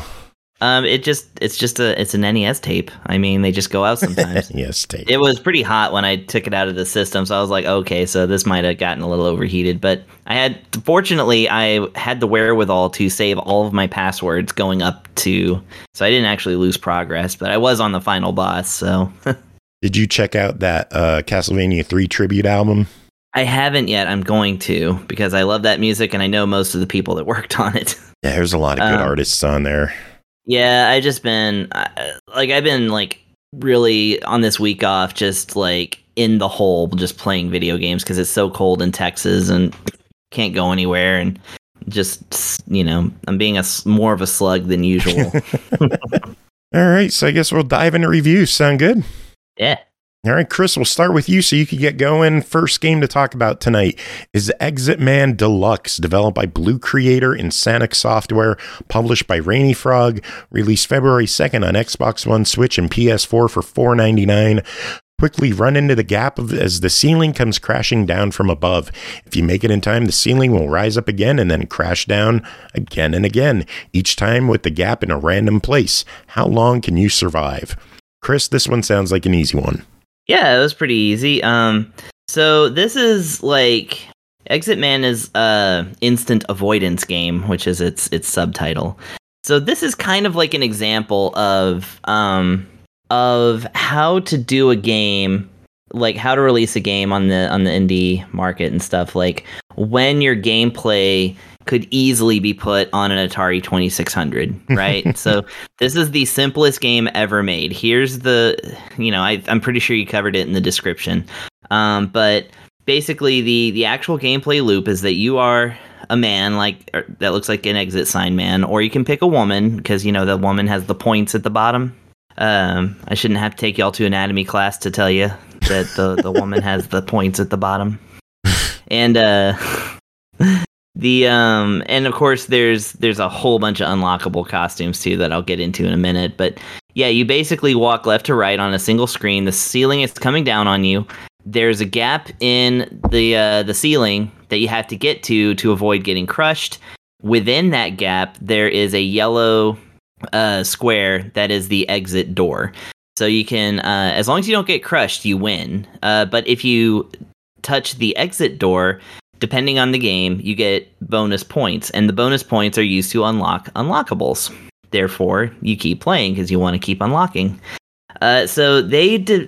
It's an NES tape. I mean, they just go out sometimes. Yes, take It was pretty hot when I took it out of the system, so I was like, okay, so this might have gotten a little overheated. But fortunately, I had the wherewithal to save all of my passwords going up to, so I didn't actually lose progress, but I was on the final boss, so. Did you check out that Castlevania 3 tribute album? I haven't yet. I'm going to, because I love that music and I know most of the people that worked on it. Yeah, there's a lot of good artists on there. Yeah, I've been really on this week off, just like in the hole, just playing video games because it's so cold in Texas and can't go anywhere, and just I'm being more of a slug than usual. All right, so I guess we'll dive into reviews. Sound good? Yeah. All right, Chris, we'll start with you so you can get going. First game to talk about tonight is Exit Man Deluxe, developed by Blue Creator and Sanic Software, published by Rainy Frog, released February 2nd on Xbox One, Switch, and PS4 for $4.99. Quickly run into the gap as the ceiling comes crashing down from above. If you make it in time, the ceiling will rise up again and then crash down again and again, each time with the gap in a random place. How long can you survive? Chris, this one sounds like an easy one. Yeah, it was pretty easy. So this is like Exit Man is a instant avoidance game, which is its subtitle. So this is kind of like an example of how to do a game, like how to release a game on the indie market and stuff, like when your gameplay could easily be put on an Atari 2600, right? So this is the simplest game ever made. Here's I'm pretty sure you covered it in the description. But basically the actual gameplay loop is that you are a man that looks like an exit sign man, or you can pick a woman because the woman has the points at the bottom. I shouldn't have to take y'all to anatomy class to tell you that the woman has the points at the bottom. And and of course there's a whole bunch of unlockable costumes too that I'll get into in a minute. But yeah, you basically walk left to right on a single screen. The ceiling is coming down on you. There's a gap in the ceiling that you have to get to avoid getting crushed. Within that gap, there is a yellow square that is the exit door. So you can, as long as you don't get crushed, you win. But if you touch the exit door, depending on the game, you get bonus points, and the bonus points are used to unlock unlockables. Therefore, you keep playing because you want to keep unlocking. So that's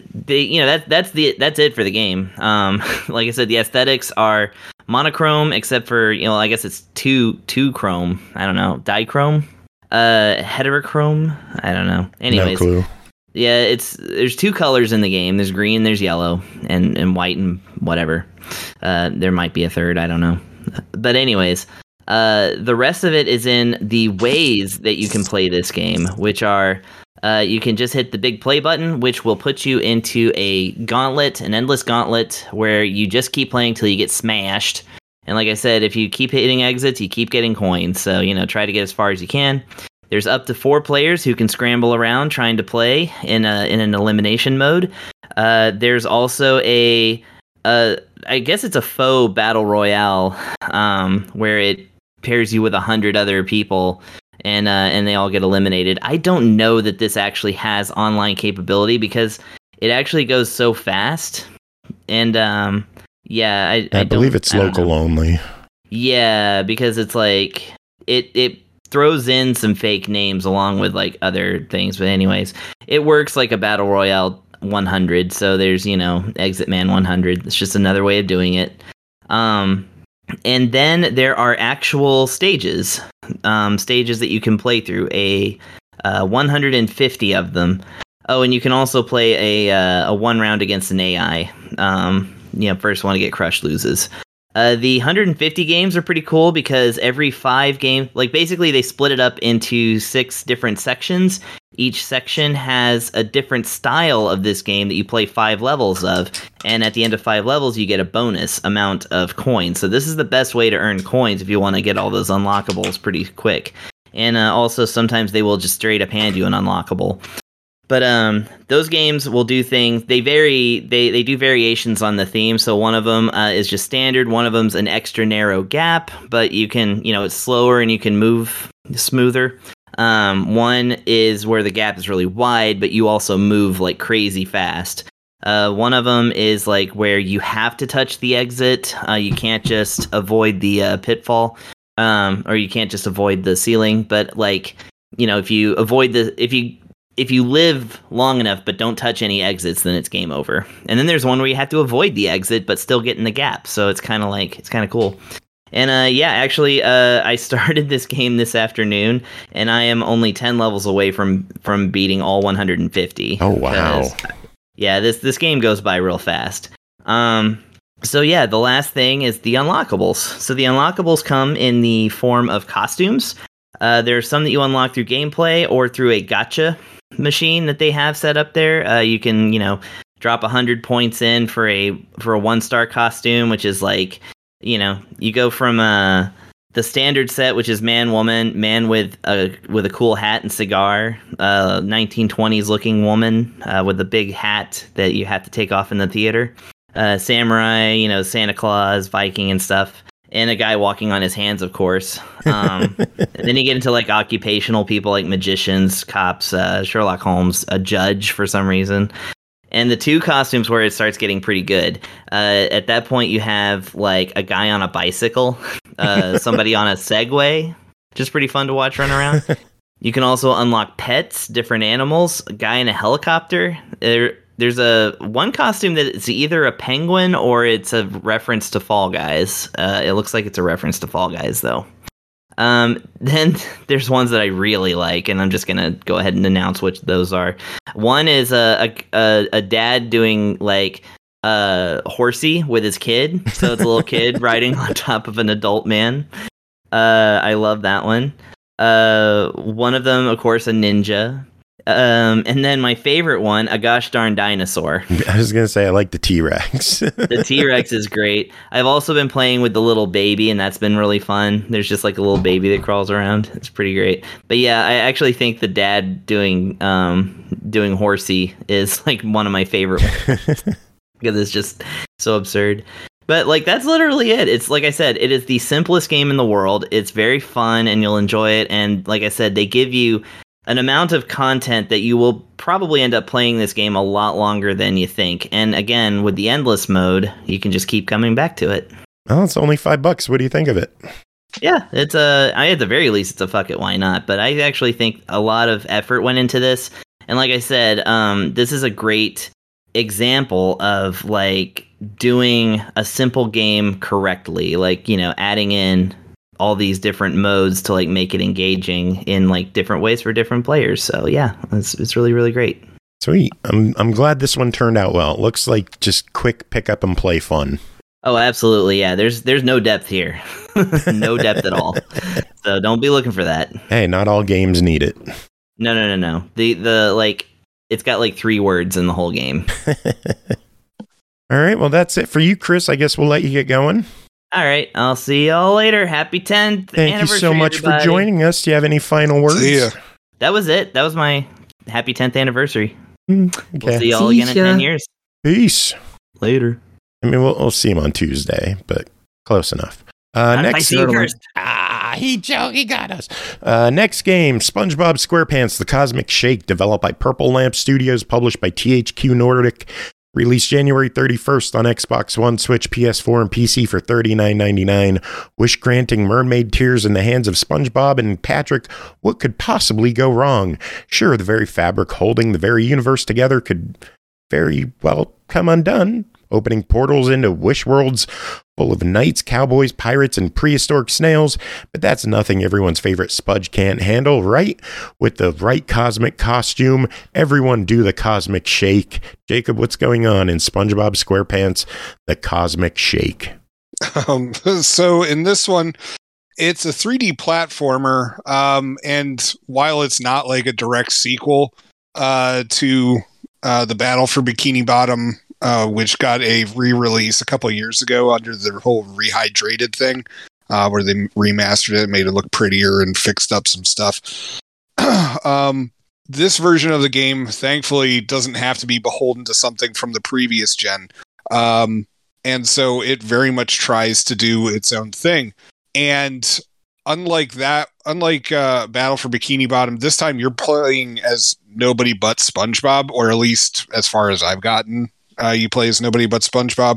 it for the game. Like I said, the aesthetics are monochrome, except for I guess it's two chrome. I don't know, dichrome, heterochrome. I don't know. Anyways, no clue. Yeah, there's two colors in the game. There's green, there's yellow, and white, and whatever. There might be a third, I don't know. But anyways, the rest of it is in the ways that you can play this game, which are you can just hit the big play button, which will put you into an endless gauntlet, where you just keep playing till you get smashed. And like I said, if you keep hitting exits, you keep getting coins. So try to get as far as you can. There's up to 4 players who can scramble around trying to play in an elimination mode. There's also I guess it's a faux battle royale, where it pairs you with 100 other people, and they all get eliminated. I don't know that this actually has online capability because it actually goes so fast. And yeah, I believe it's local only. Yeah, because it's like it throws in some fake names along with other things, but anyways, it works like a battle royale 100. So there's Exit Man 100. It's just another way of doing it. And then there are actual stages that you can play through, 150 of them. Oh, and you can also play a 1 round against an AI. First one to get crushed loses. The 150 games are pretty cool because every 5 games, basically they split it up into 6 different sections. Each section has a different style of this game that you play 5 levels of. And at the end of 5 levels, you get a bonus amount of coins. So this is the best way to earn coins if you want to get all those unlockables pretty quick. And also sometimes they will just straight up hand you an unlockable. But those games will do things. They vary. They do variations on the theme. So one of them is just standard. One of them's an extra narrow gap, but you can, it's slower and you can move smoother. One is where the gap is really wide, but you also move like crazy fast. One of them is where you have to touch the exit. You can't just avoid the pitfall, or you can't just avoid the ceiling. But if you avoid if you live long enough but don't touch any exits, then it's game over. And then there's one where you have to avoid the exit but still get in the gap. So it's kind of cool. And actually, I started this game this afternoon, and I am only 10 levels away from beating all 150. Oh wow! Yeah, this game goes by real fast. So yeah, the last thing is the unlockables. So the unlockables come in the form of costumes. There's some that you unlock through gameplay or through a gacha machine that they have set up there. You can, drop 100 points in for a 1-star costume, which is you go from the standard set, which is man, woman, man with a cool hat and cigar, 1920s looking woman with a big hat that you have to take off in the theater, samurai, Santa Claus, Viking and stuff. And a guy walking on his hands, of course. And then you get into occupational people like magicians, cops, Sherlock Holmes, a judge for some reason. And the 2 costumes where it starts getting pretty good. At that point, you have a guy on a bicycle, somebody on a Segway, just pretty fun to watch run around. You can also unlock pets, different animals, a guy in a helicopter. There's one costume that it's either a penguin or it's a reference to Fall Guys. It looks like it's a reference to Fall Guys, though. Then there's ones that I really like, and I'm just gonna go ahead and announce which those are. One is a dad doing horsey with his kid, so it's a little kid riding on top of an adult man. I love that one. One of them, of course, a ninja. And then my favorite one, a gosh darn dinosaur. I was going to say, I like the T-Rex. The T-Rex is great. I've also been playing with the little baby, and that's been really fun. There's just like a little baby that crawls around. It's pretty great. But yeah, I actually think the dad doing horsey is like one of my favorite ones. Because it's just so absurd. But like that's literally it. It's like I said, it is the simplest game in the world. It's very fun and you'll enjoy it. And like I said, they give you an amount of content that you will probably end up playing this game a lot longer than you think. And again, with the endless mode, you can just keep coming back to it. Well, it's only $5. What do you think of it? Yeah, it's at the very least, it's a fuck it, why not? But I actually think a lot of effort went into this. And like I said, this is a great example of like doing a simple game correctly, like, you know, adding in all these different modes to like make it engaging in like different ways for different players. So yeah, it's really, really great. Sweet. I'm glad this one turned out well. It looks like just quick pick up and play fun. Oh, absolutely. Yeah. There's no depth here. No depth at all. So don't be looking for that. Hey, not all games need it. No. The like, it's got like 3 words in the whole game. All right. Well, that's it for you, Chris. I guess we'll let you get going. All right. I'll see y'all later. Happy 10th Thank you so much for joining us. Do you have any final words? See ya. That was it. That was my happy 10th anniversary. Okay. We'll see y'all again in 10 years. Peace. Later. I mean, we'll see him on Tuesday, but close enough. Next, he got us. Next game, SpongeBob SquarePants: The Cosmic Shake, developed by Purple Lamp Studios, published by THQ Nordic. Released January 31st on Xbox One, Switch, PS4, and PC for $39.99. Wish-granting mermaid tears in the hands of SpongeBob and Patrick. What could possibly go wrong? Sure, the very fabric holding the very universe together could very well come undone, opening portals into wish worlds full of knights, cowboys, pirates, and prehistoric snails. But that's nothing everyone's favorite Spudge can't handle, right? With the right cosmic costume, everyone do the cosmic shake. Jacob, what's going on in SpongeBob SquarePants: The Cosmic Shake? So in this one, it's a 3D platformer, and while it's not like a direct sequel to the Battle for Bikini Bottom, which got a re-release a couple of years ago under the whole Rehydrated thing, where they remastered it, made it look prettier, and fixed up some stuff. This version of the game, thankfully, doesn't have to be beholden to something from the previous gen. And so it very much tries to do its own thing. And unlike Battle for Bikini Bottom, this time you're playing as nobody but SpongeBob, or at least as far as I've gotten. You play as nobody but SpongeBob,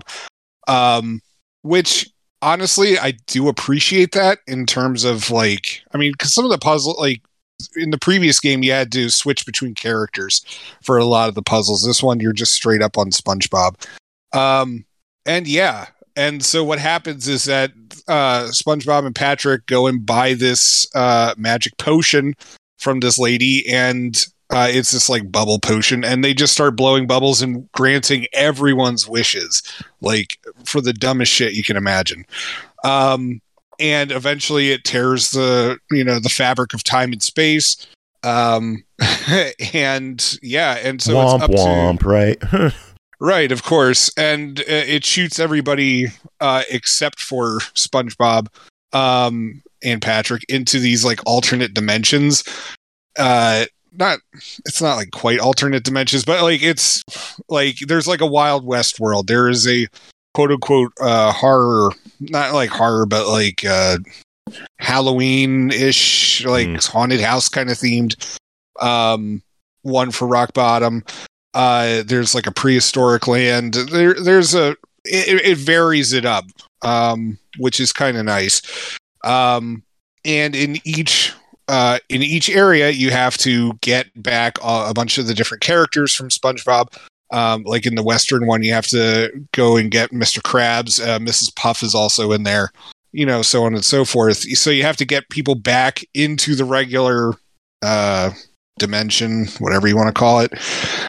which honestly, I do appreciate that in terms of like, I mean, because some of the puzzle, like in the previous game, you had to switch between characters for a lot of the puzzles. This one, you're just straight up on SpongeBob. And yeah. And so what happens is that SpongeBob and Patrick go and buy this magic potion from this lady, and it's this like bubble potion, and they just start blowing bubbles and granting everyone's wishes, like for the dumbest shit you can imagine. And eventually it tears the fabric of time and space. And yeah, and so womp, it's up womp, to, right? Right, of course. And it shoots everybody except for SpongeBob and Patrick into these like alternate dimensions. It's not like quite alternate dimensions, but like it's like there's like a Wild West world. There is a quote unquote horror, not like horror, but like Halloween-ish, like haunted house kind of themed one for Rock Bottom. There's like a prehistoric land. It varies it up, which is kind of nice. And in each area, you have to get back a bunch of the different characters from SpongeBob. Like in the Western one, you have to go and get Mr. Krabs. Mrs. Puff is also in there, so on and so forth. So you have to get people back into the regular dimension, whatever you want to call it.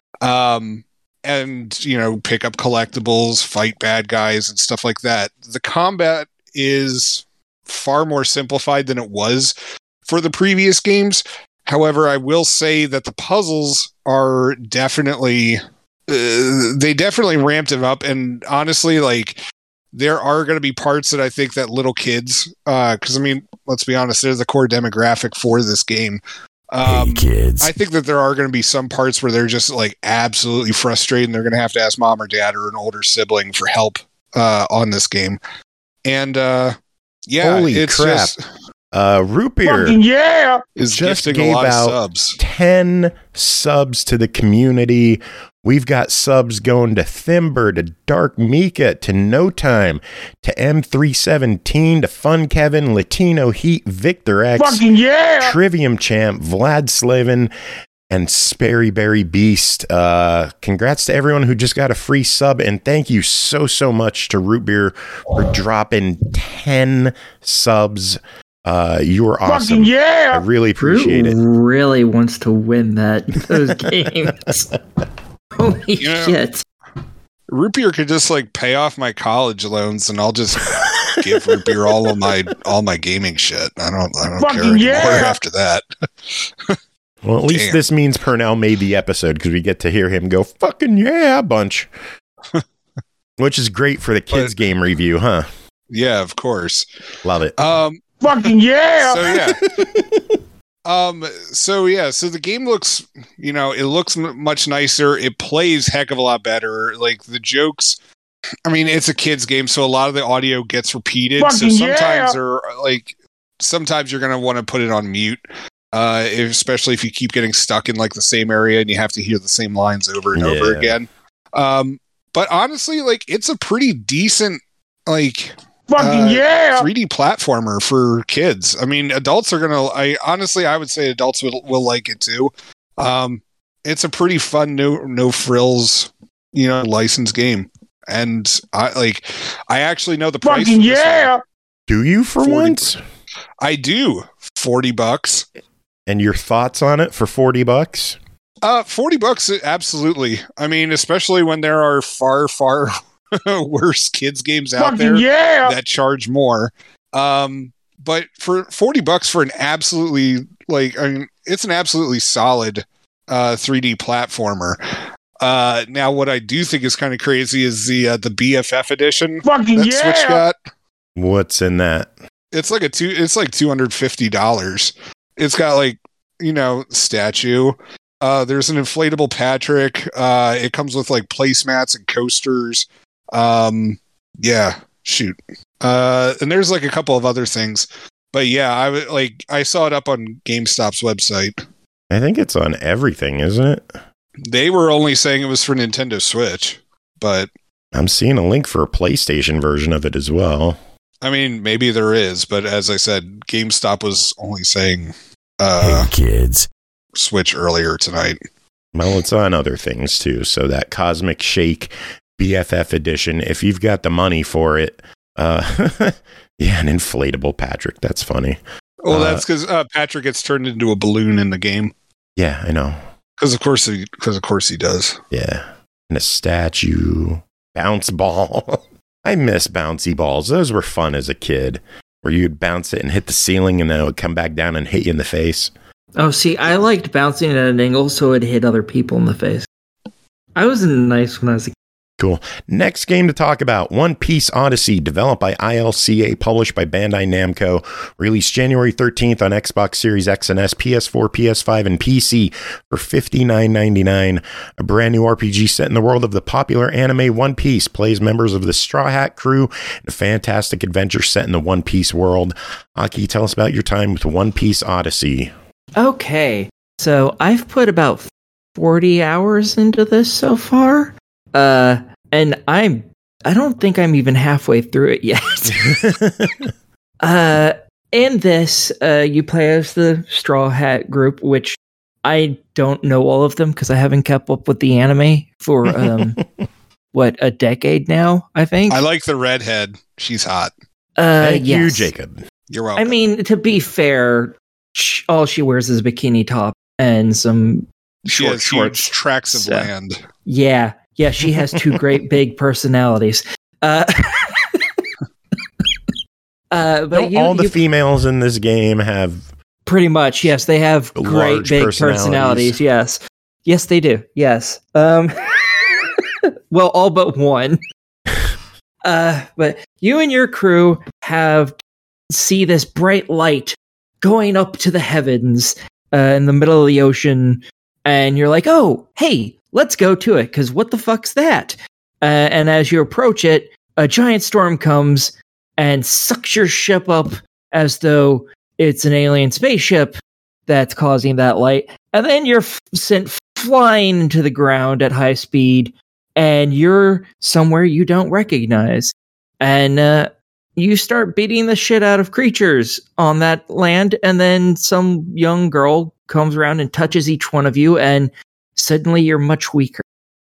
And pick up collectibles, fight bad guys and stuff like that. The combat is far more simplified than it was for the previous games. However, I will say that the puzzles are definitely they definitely ramped it up, and honestly, like, there are going to be parts that I think that little kids, because I mean, let's be honest, they're the core demographic for this game. Hey, kids. I think that there are going to be some parts where they're just like absolutely frustrated, and they're going to have to ask mom or dad or an older sibling for help on this game. And yeah, Holy it's crap. just Root Beer is just gifting a gave lot of out subs. 10 subs to the community. We've got subs going to Thimber, to Dark Mika, to No Time, to M317, to Fun Kevin, Latino Heat, Victor X, Trivium Champ, Vlad Slavin, and Sperry Berry Beast. Congrats to everyone who just got a free sub, and thank you so much to Root Beer for dropping 10 subs. You were awesome. I really appreciate it. Really wants to win those games. Holy shit. Root Beer could just like pay off my college loans, and I'll just give Root Beer all my gaming shit. I don't care anymore after that. Well, at least this means Purnell made the episode, because we get to hear him go fucking yeah a bunch. Which is great for the kids game review, huh? Yeah, of course. Love it. Fucking yeah. So the game looks, it looks much nicer. It plays heck of a lot better. Like, the jokes, I mean, it's a kid's game, so a lot of the audio gets repeated. So sometimes you're going to want to put it on mute, especially if you keep getting stuck in like the same area and you have to hear the same lines over and over again. But honestly, like, it's a pretty decent, like, 3D platformer for kids. I mean, adults are gonna. I would say adults will like it too. It's a pretty fun, no frills, licensed game, and I actually know the price. For this one. Do you for once? I do. $40. And your thoughts on it for $40? $40, absolutely. I mean, especially when there are far worse kids games out there that charge more. But for $40 for an absolutely it's an absolutely solid 3D platformer. Now what I do think is kind of crazy is the BFF edition Switch got. What's in that? It's like $250. It's got statue. There's an inflatable Patrick. It comes with like placemats and coasters. And there's like a couple of other things, but yeah, I saw it up on GameStop's website. I think it's on everything, isn't it? They were only saying it was for Nintendo Switch, but I'm seeing a link for a PlayStation version of it as well. I mean, maybe there is, but as I said, GameStop was only saying hey kids, Switch earlier tonight. Well, it's on other things too, so that Cosmic Shake BFF edition, if you've got the money for it. An inflatable Patrick. That's funny. Well, that's because Patrick gets turned into a balloon in the game. Yeah, I know. Because of course he does. Yeah, and a statue, bounce ball. I miss bouncy balls. Those were fun as a kid, where you'd bounce it and hit the ceiling, and then it would come back down and hit you in the face. Oh, see, I liked bouncing at an angle so it hit other people in the face. I was nice when I was a kid. Cool. Next game to talk about, One Piece Odyssey, developed by ILCA, published by Bandai Namco, released January 13th on Xbox Series X and S, PS4, PS5, and PC for $59.99. A brand new RPG set in the world of the popular anime One Piece, plays members of the Straw Hat crew in a fantastic adventure set in the One Piece world. Aki, tell us about your time with One Piece Odyssey. Okay, so I've put about 40 hours into this so far. And I don't think I'm even halfway through it yet. In this, you play as the Straw Hat group, which I don't know all of them because I haven't kept up with the anime for, a decade now, I think. I like the redhead. She's hot. Thank you, Jacob. You're welcome. I mean, to be fair, all she wears is a bikini top and some shorts. Huge tracts of land. Yeah, she has two great big personalities. But all the females in this game have pretty much, yes, they have great big personalities. Yes, they do. Yes. Well, all but one. But you and your crew see this bright light going up to the heavens in the middle of the ocean, and you're like, "Oh, hey, let's go to it." Because what the fuck's that? And as you approach it, a giant storm comes and sucks your ship up as though it's an alien spaceship that's causing that light. And then you're sent flying into the ground at high speed, and you're somewhere you don't recognize. And you start beating the shit out of creatures on that land, and then some young girl comes around and touches each one of you, and suddenly you're much weaker.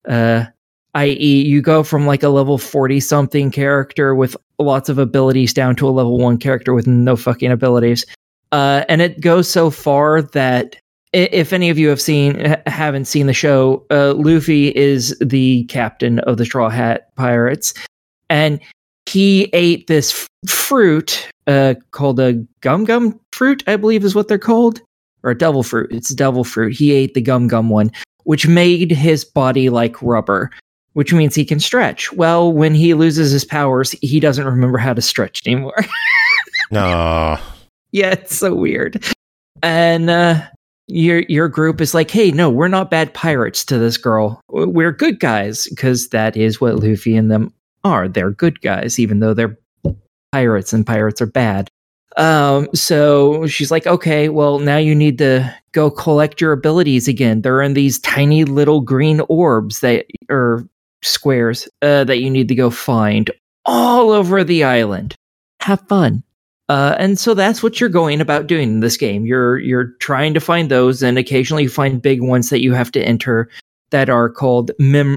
I.e., you go from like a level 40-something character with lots of abilities down to a level 1 character with no fucking abilities. And it goes so far that if any of you haven't seen the show, Luffy is the captain of the Straw Hat Pirates, and he ate this fruit called a gum fruit, I believe is what they're called, or a devil fruit. It's a devil fruit. He ate the gum one, which made his body like rubber, which means he can stretch. Well, when he loses his powers, he doesn't remember how to stretch anymore. No. Yeah, it's so weird. And your group is like, hey, no, we're not bad pirates to this girl. We're good guys, because that is what Luffy and them are. They're good guys, even though they're pirates, and pirates are bad. So she's like, okay, well, now you need to go collect your abilities again. They're in these tiny little green orbs or squares that you need to go find all over the island. Have fun. And so that's what you're going about doing in this game. You're trying to find those, and occasionally you find big ones that you have to enter that are called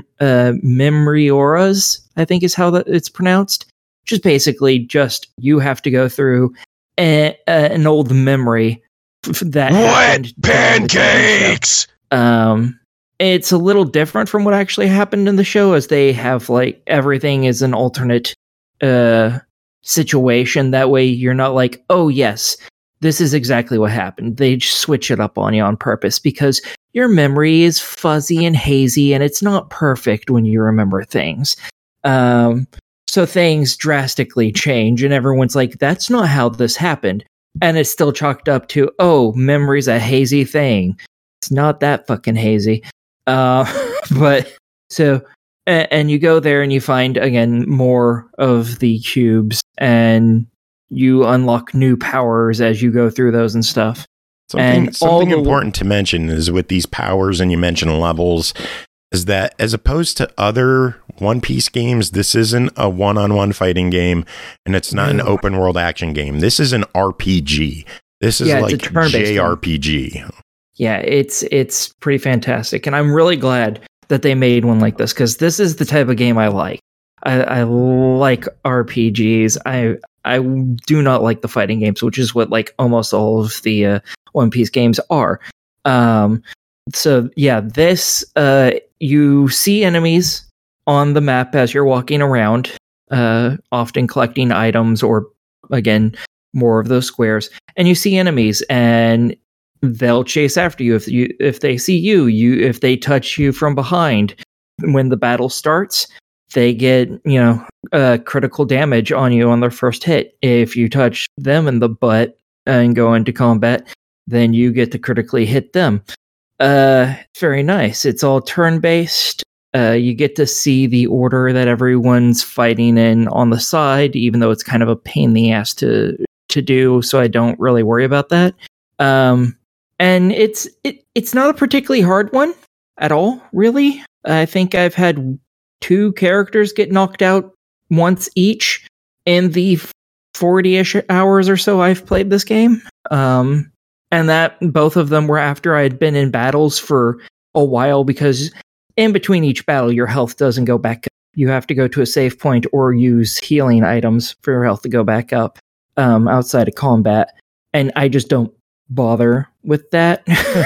Memorioras, I think is how it's pronounced. Which is basically just you have to go through an old memory that wet pancakes. It's a little different from what actually happened in the show, as they have like everything is an alternate situation. That way you're not like, oh yes, this is exactly what happened. They just switch it up on you on purpose because your memory is fuzzy and hazy, and it's not perfect when you remember things. So things drastically change, and everyone's like, that's not how this happened. And it's still chalked up to, oh, memory's a hazy thing. It's not that fucking hazy. But so, and you go there and you find, again, more of the cubes, and you unlock new powers as you go through those and stuff. Something important to mention is with these powers, and you mentioned levels, is that as opposed to other One Piece games, this isn't a one-on-one fighting game, and it's not an open world action game. This is an RPG. This is like JRPG. Game. Yeah, it's pretty fantastic, and I'm really glad that they made one like this, because this is the type of game I like. I like RPGs. I do not like the fighting games, which is what like almost all of the One Piece games are. So yeah, this you see enemies on the map as you're walking around, often collecting items or, again, more of those squares. And you see enemies, and they'll chase after you if they see you. If they touch you from behind when the battle starts, they get critical damage on you on their first hit. If you touch them in the butt and go into combat, then you get to critically hit them. It's very nice. It's all turn-based. You get to see the order that everyone's fighting in on the side, even though it's kind of a pain in the ass to do, so I don't really worry about that. And it's not a particularly hard one at all, really. I think I've had 2 characters get knocked out once each in the 40-ish hours or so I've played this game. And that both of them were after I had been in battles for a while, because in between each battle, your health doesn't go back up. You have to go to a save point or use healing items for your health to go back up outside of combat. And I just don't bother with that.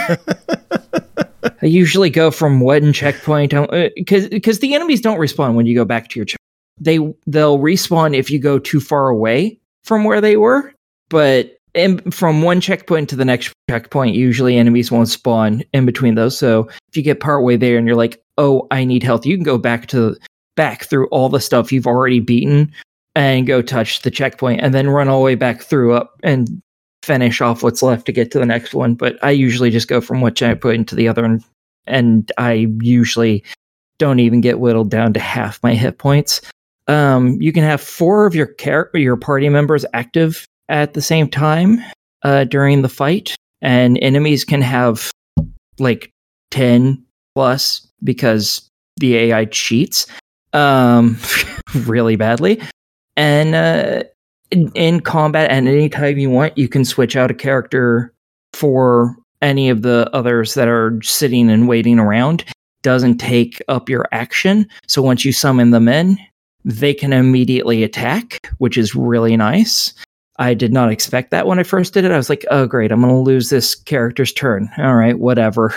I usually go from one checkpoint because the enemies don't respawn when you go back to your checkpoint. They'll respawn if you go too far away from where they were, but from one checkpoint to the next checkpoint, usually enemies won't spawn in between those. So if you get partway there and you're like, oh, I need health, you can go back through all the stuff you've already beaten and go touch the checkpoint and then run all the way back through up and finish off what's left to get to the next one. But I usually just go from one checkpoint to the other, and I usually don't even get whittled down to half my hit points. You can have 4 of your party members active at the same time during the fight, and enemies can have like 10 plus because the AI cheats really badly. And in combat, at any time you want, you can switch out a character for any of the others that are sitting and waiting around. Doesn't take up your action, so once you summon them in, they can immediately attack, which is really nice. I did not expect that when I first did it. I was like, oh great, I'm going to lose this character's turn. All right, whatever.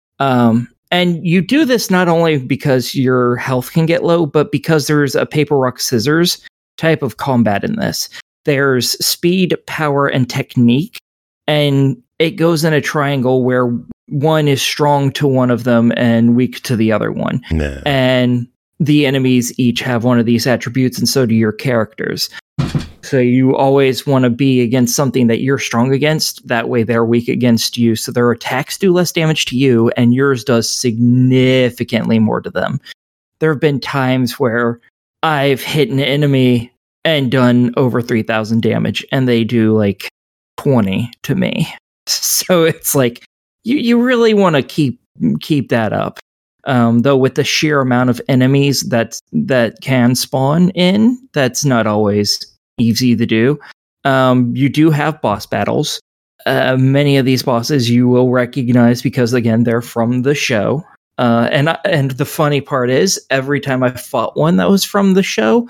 And you do this not only because your health can get low, but because there's a paper, rock, scissors type of combat in this. There's speed, power, and technique, and it goes in a triangle where one is strong to one of them and weak to the other one. No. And the enemies each have one of these attributes, and so do your characters. So you always want to be against something that you're strong against. That way they're weak against you. So their attacks do less damage to you, and yours does significantly more to them. There have been times where I've hit an enemy and done over 3,000 damage, and they do like 20 to me. So it's like, you really want to keep that up. Though with the sheer amount of enemies that can spawn in, that's not always easy to do. You do have boss battles. Many of these bosses you will recognize because, again, they're from the show. And the funny part is, every time I fought one that was from the show,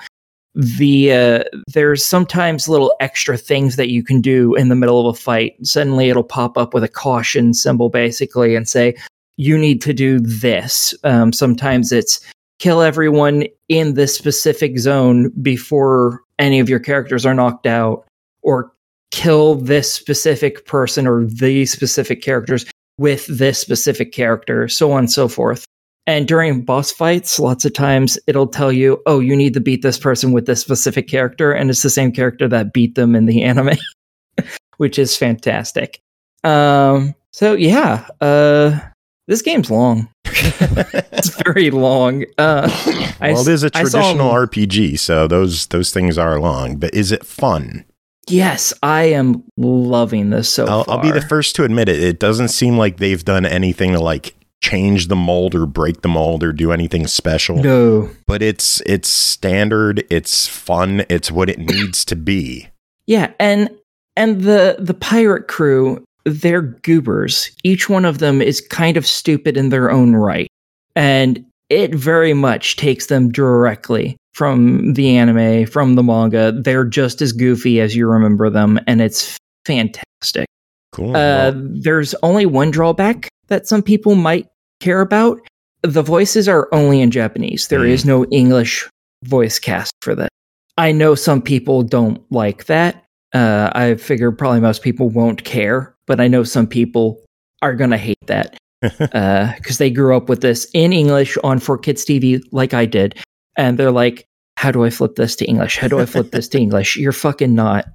there's sometimes little extra things that you can do in the middle of a fight. Suddenly it'll pop up with a caution symbol, basically, and say, you need to do this. Sometimes it's kill everyone in this specific zone before any of your characters are knocked out, or kill this specific person or these specific characters with this specific character, so on and so forth. And during boss fights, lots of times it'll tell you, oh, you need to beat this person with this specific character, and it's the same character that beat them in the anime, which is fantastic. So yeah, this game's long. It's very long. Well, it is a traditional RPG, so those things are long. But is it fun? Yes, I am loving this so far. I'll be the first to admit it. It doesn't seem like they've done anything to like change the mold or break the mold or do anything special. No, but it's standard. It's fun. It's what it needs to be. Yeah, and the pirate crew, they're goobers. Each one of them is kind of stupid in their own right, and it very much takes them directly from the anime, from the manga. They're just as goofy as you remember them, and it's fantastic. Cool. There's only one drawback that some people might care about. The voices are only in Japanese. There is no English voice cast for that. I know some people don't like that. I figure probably most people won't care, but I know some people are going to hate that because they grew up with this in English on 4Kids TV like I did. And they're like, how do I flip this to English? How do I flip this to English? You're fucking not.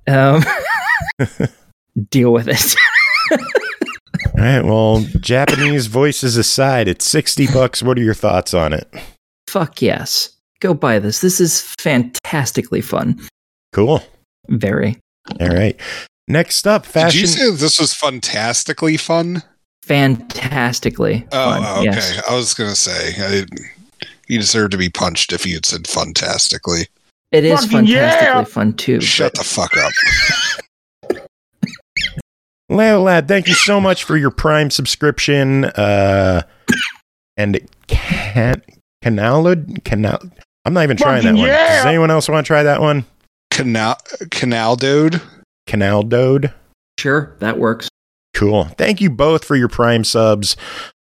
Deal with it. All right. Well, Japanese voices aside, it's $60. What are your thoughts on it? Fuck yes. Go buy this. This is fantastically fun. Cool. Very. All right. Next up, fashion. Did you say this was fantastically fun? Fantastically fun. Oh, okay. Yes. I was going to say, you deserve to be punched if you had said fantastically. It is fantastically fun too. Shut the fuck up. Leo Lad, thank you so much for your Prime subscription. And Canal. I'm not even trying that one. Does anyone else want to try that one? Canal Dude. Canal Dode. Sure, that works. Cool. Thank you both for your Prime subs.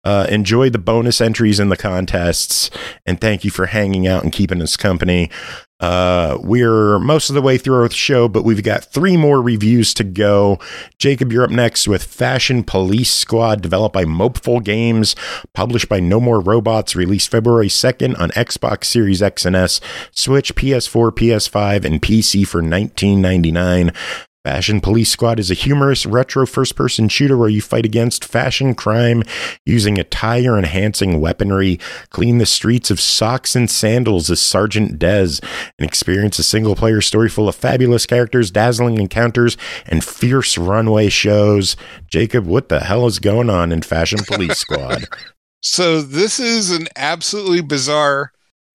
Enjoy the bonus entries in the contests, and thank you for hanging out and keeping us company. We're most of the way through our show, but we've got 3 more reviews to go. Jacob, you're up next with Fashion Police Squad, developed by Mopeful Games, published by No More Robots, released February 2nd on Xbox Series X and S, Switch, PS4, PS5, and PC for $19.99. Fashion Police Squad is a humorous retro first-person shooter where you fight against fashion crime using attire-enhancing weaponry, clean the streets of socks and sandals as Sergeant Dez, and experience a single-player story full of fabulous characters, dazzling encounters, and fierce runway shows. Jacob, what the hell is going on in Fashion Police Squad? So this is an absolutely bizarre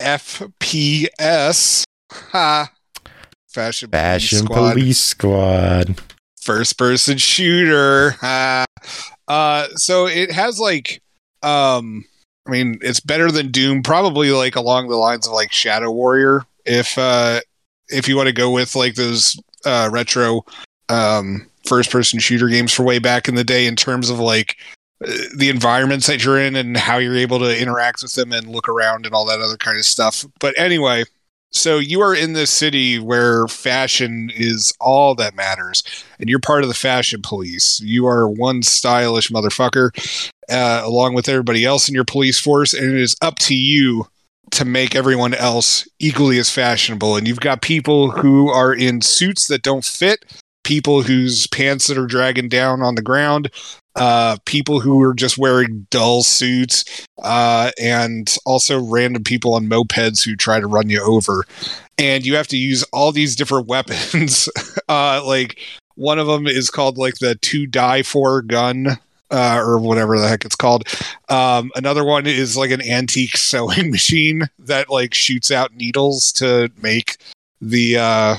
FPS. Fashion Police Squad. First person shooter. So it has like I mean, it's better than Doom, probably like along the lines of like Shadow Warrior, if you want to go with like those retro first person shooter games for way back in the day, in terms of like the environments that you're in and how you're able to interact with them and look around and all that other kind of stuff. But anyway, so you are in this city where fashion is all that matters, and you're part of the fashion police. You are one stylish motherfucker, along with everybody else in your police force, and it is up to you to make everyone else equally as fashionable. And you've got people who are in suits that don't fit, people whose pants that are dragging down on the ground, people who are just wearing dull suits, and also random people on mopeds who try to run you over. And you have to use all these different weapons. Like one of them is called like the 2-die-4 gun, or whatever the heck it's called. Another one is like an antique sewing machine that like shoots out needles to make the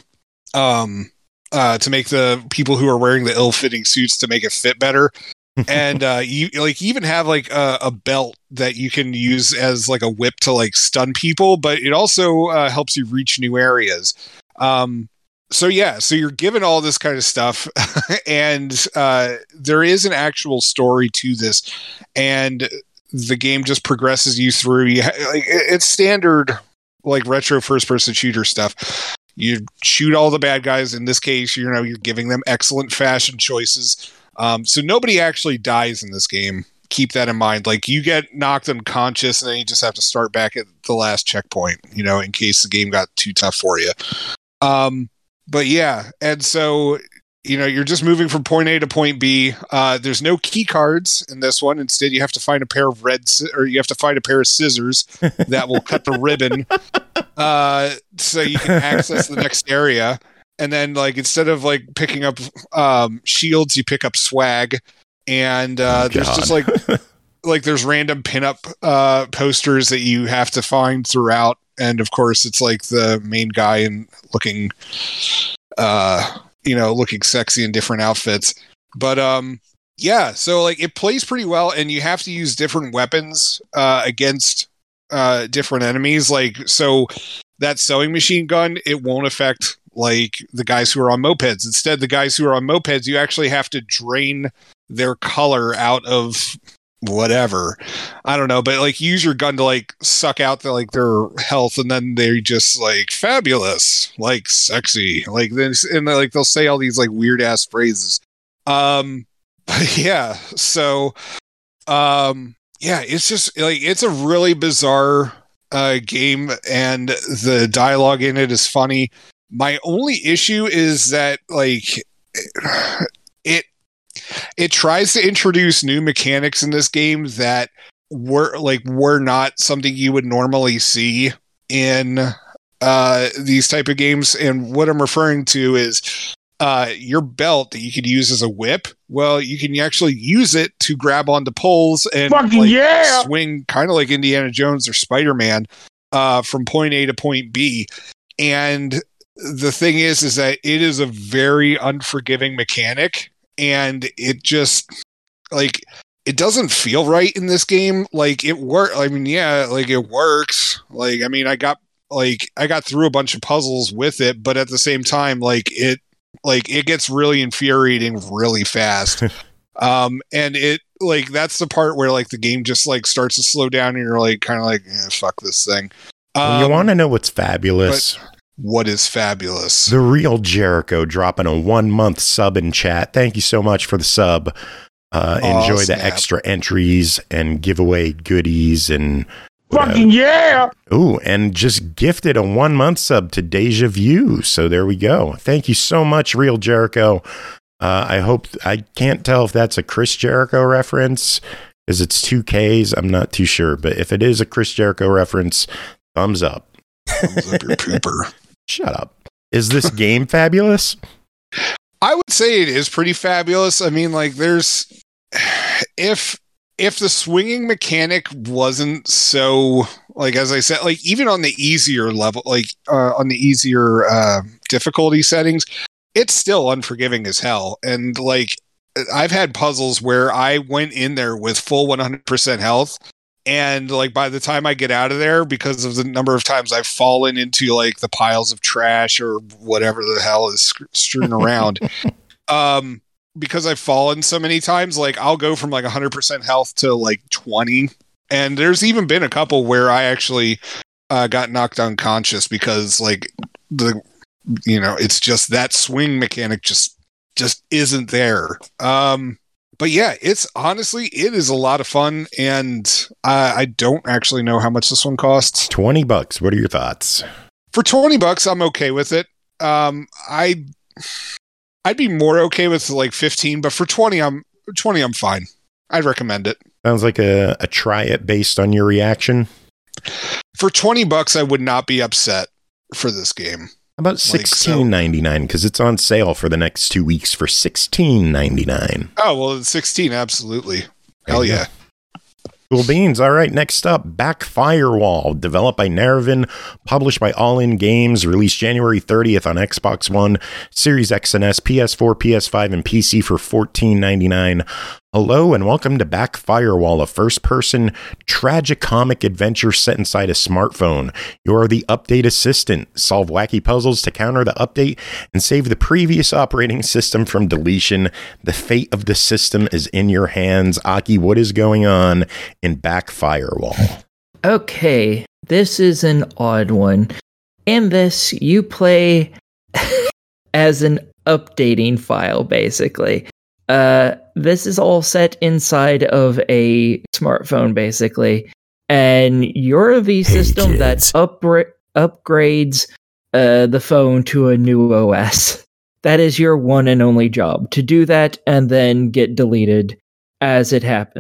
people who are wearing the ill-fitting suits to make it fit better. And you like even have like a belt that you can use as like a whip to like stun people, but it also helps you reach new areas. So you're given all this kind of stuff, and there is an actual story to this, and the game just progresses you through. It's standard like retro first-person shooter stuff. You shoot all the bad guys. In this case, you're giving them excellent fashion choices. So nobody actually dies in this game. Keep that in mind. Like you get knocked unconscious and then you just have to start back at the last checkpoint, in case the game got too tough for you. But yeah. And so, you're just moving from point A to point B. There's no key cards in this one. Instead, you have to find a pair of you have to find a pair of scissors that will cut the ribbon, so you can access the next area. And then, like, instead of like picking up shields, you pick up swag. And there's just like there's random pinup posters that you have to find throughout. And of course, it's like the main guy and looking sexy in different outfits. But so like it plays pretty well, and you have to use different weapons against different enemies. Like, so that sewing machine gun, it won't affect like the guys who are on mopeds. Instead, the guys who are on mopeds, you actually have to drain their color out of whatever. I don't know, but like use your gun to like suck out their health, and then they're just like fabulous, like sexy, like this, and like they'll say all these like weird ass phrases. Yeah, so it's just like it's a really bizarre game, and the dialogue in it is funny. My only issue is that like it tries to introduce new mechanics in this game that were not something you would normally see in these type of games. And what I'm referring to is your belt that you could use as a whip. Well, you can actually use it to grab onto poles and swing, kind of like Indiana Jones or Spider-Man, from point A to point B. And the thing is that it is a very unforgiving mechanic, and it just like it doesn't feel right in this game. Like it works. I mean, yeah, like it works. Like, I mean, I got through a bunch of puzzles with it, but at the same time, it gets really infuriating really fast. And it like that's the part where like the game just like starts to slow down, and you're like kind of like fuck this thing. You want to know what's fabulous? what is fabulous. The real Jericho dropping a 1 month sub in chat. Thank you so much for the sub. Enjoy the extra entries and giveaway goodies and fucking yeah. Ooh, and just gifted a 1 month sub to Deja Vu. So there we go. Thank you so much, Real Jericho. I can't tell if that's a Chris Jericho reference because it's 2Ks. I'm not too sure, but if it is a Chris Jericho reference, thumbs up. Thumbs up your pooper. Shut up. Is this game fabulous? I would say it is pretty fabulous. I mean, like, there's if the swinging mechanic wasn't so, like, as I said, like, even on the easier level, like on the easier difficulty settings, it's still unforgiving as hell. And like, I've had puzzles where I went in there with full 100% health. And like, by the time I get out of there, because of the number of times I've fallen into like the piles of trash or whatever the hell is strewn around, because I've fallen so many times, like I'll go from like 100% health to like 20. And there's even been a couple where I actually got knocked unconscious because like it's just that swing mechanic just isn't there. But yeah, it is a lot of fun, and I don't actually know how much this one costs. $20. What are your thoughts? For $20, I'm okay with it. I'd be more okay with like 15, but for 20, I'm fine. I'd recommend it. Sounds like a try it based on your reaction. For $20, I would not be upset for this game. How about $16.99? Because it's on sale for the next 2 weeks for $16.99. Oh, well, it's 16, absolutely. Hell yeah. Cool beans. All right, next up, Back Firewall, developed by Nervin, published by All In Games, released January 30th on Xbox One, Series X and S, PS4, PS5, and PC for $14.99. Hello and welcome to Back Firewall, a first-person tragicomic adventure set inside a smartphone. You are the update assistant. Solve wacky puzzles to counter the update and save the previous operating system from deletion. The fate of the system is in your hands. Aki, what is going on in Back Firewall? Okay, this is an odd one. In this, you play as an updating file, basically. This is all set inside of a smartphone, basically, and you're the system that upgrades the phone to a new OS. That is your one and only job, to do that and then get deleted as it happens.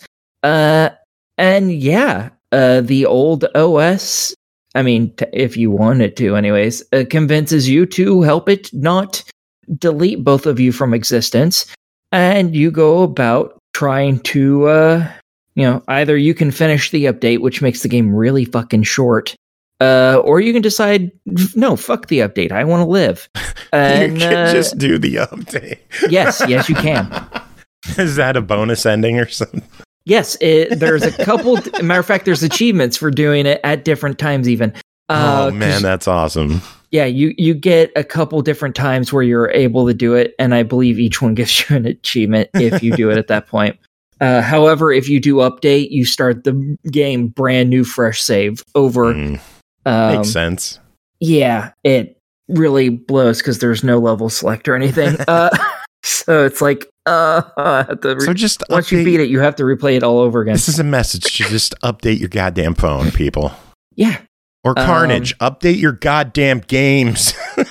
And yeah, the old OS, I mean, if you want it to anyways, convinces you to help it not delete both of you from existence. And you go about trying to, either you can finish the update, which makes the game really fucking short, or you can decide, no, fuck the update, I want to live. And, you can just do the update. Yes, you can. Is that a bonus ending or something? Yes, there's a couple, matter of fact, there's achievements for doing it at different times even. Oh man, that's awesome. Yeah, you get a couple different times where you're able to do it, and I believe each one gives you an achievement if you do it at that point. However, if you do update, you start the game brand new, fresh save over. Makes sense. Yeah, it really blows because there's no level select or anything. So it's like, just once you beat it, you have to replay it all over again. This is a message to just update your goddamn phone, people. Yeah. Or Carnage, update your goddamn games.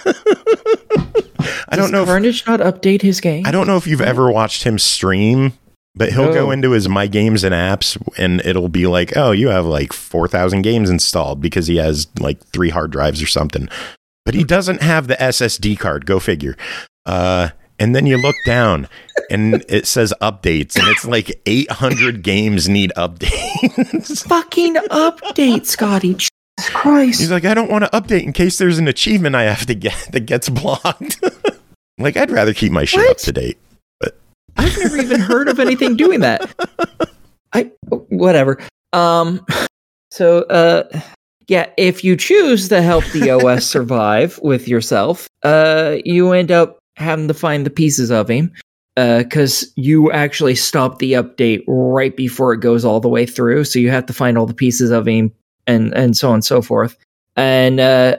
I don't know. Does Carnage not update his game? I don't know if you've ever watched him stream, but he'll go into his My Games and Apps, and it'll be like, oh, you have like 4,000 games installed because he has like 3 hard drives or something. But he doesn't have the SSD card. Go figure. And then you look down, and it says updates, and it's like 800 games need updates. Fucking update, Scotty. Christ. He's like, I don't want to update in case there's an achievement I have to get that gets blocked. Like, I'd rather keep my shit up to date. But I've never even heard of anything doing that. Whatever. So, if you choose to help the OS survive with yourself, you end up having to find the pieces of him, because you actually stop the update right before it goes all the way through. So you have to find all the pieces of him, and so on and so forth. And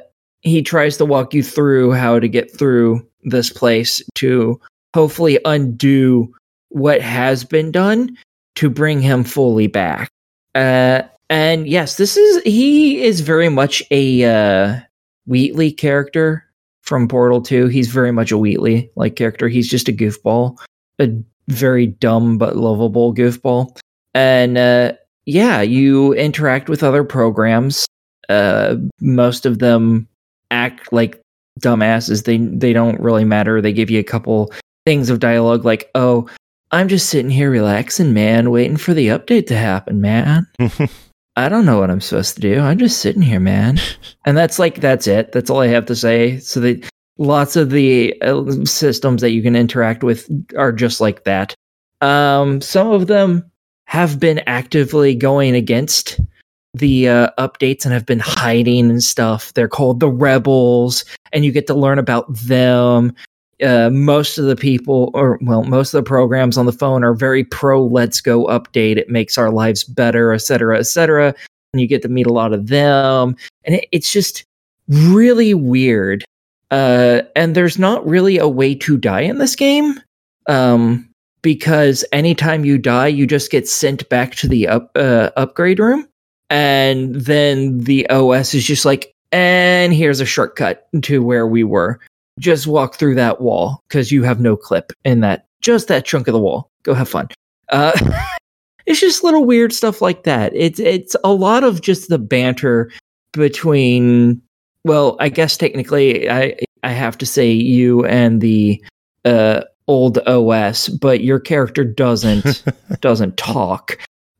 he tries to walk you through how to get through this place to hopefully undo what has been done to bring him fully back. And yes, he is very much a Wheatley character from Portal 2. He's very much a Wheatley like character. He's just a goofball, a very dumb but lovable goofball. And you interact with other programs. Most of them act like dumbasses. They don't really matter. They give you a couple things of dialogue like, "Oh, I'm just sitting here relaxing, man, waiting for the update to happen, man. I don't know what I'm supposed to do. I'm just sitting here, man." And that's it. That's all I have to say. So that lots of the systems that you can interact with are just like that. Some of them have been actively going against the updates and have been hiding and stuff. They're called the Rebels, and you get to learn about them. Most of the programs on the phone are very pro Let's Go update. It makes our lives better, etc., etc. And you get to meet a lot of them. And it's just really weird. And there's not really a way to die in this game. Because anytime you die, you just get sent back to the upgrade room. And then the OS is just like, and here's a shortcut to where we were. Just walk through that wall because you have no clip in that chunk of the wall. Go have fun. It's just little weird stuff like that. It's a lot of just the banter between. Well, I guess technically I have to say you and the old OS, but your character doesn't talk.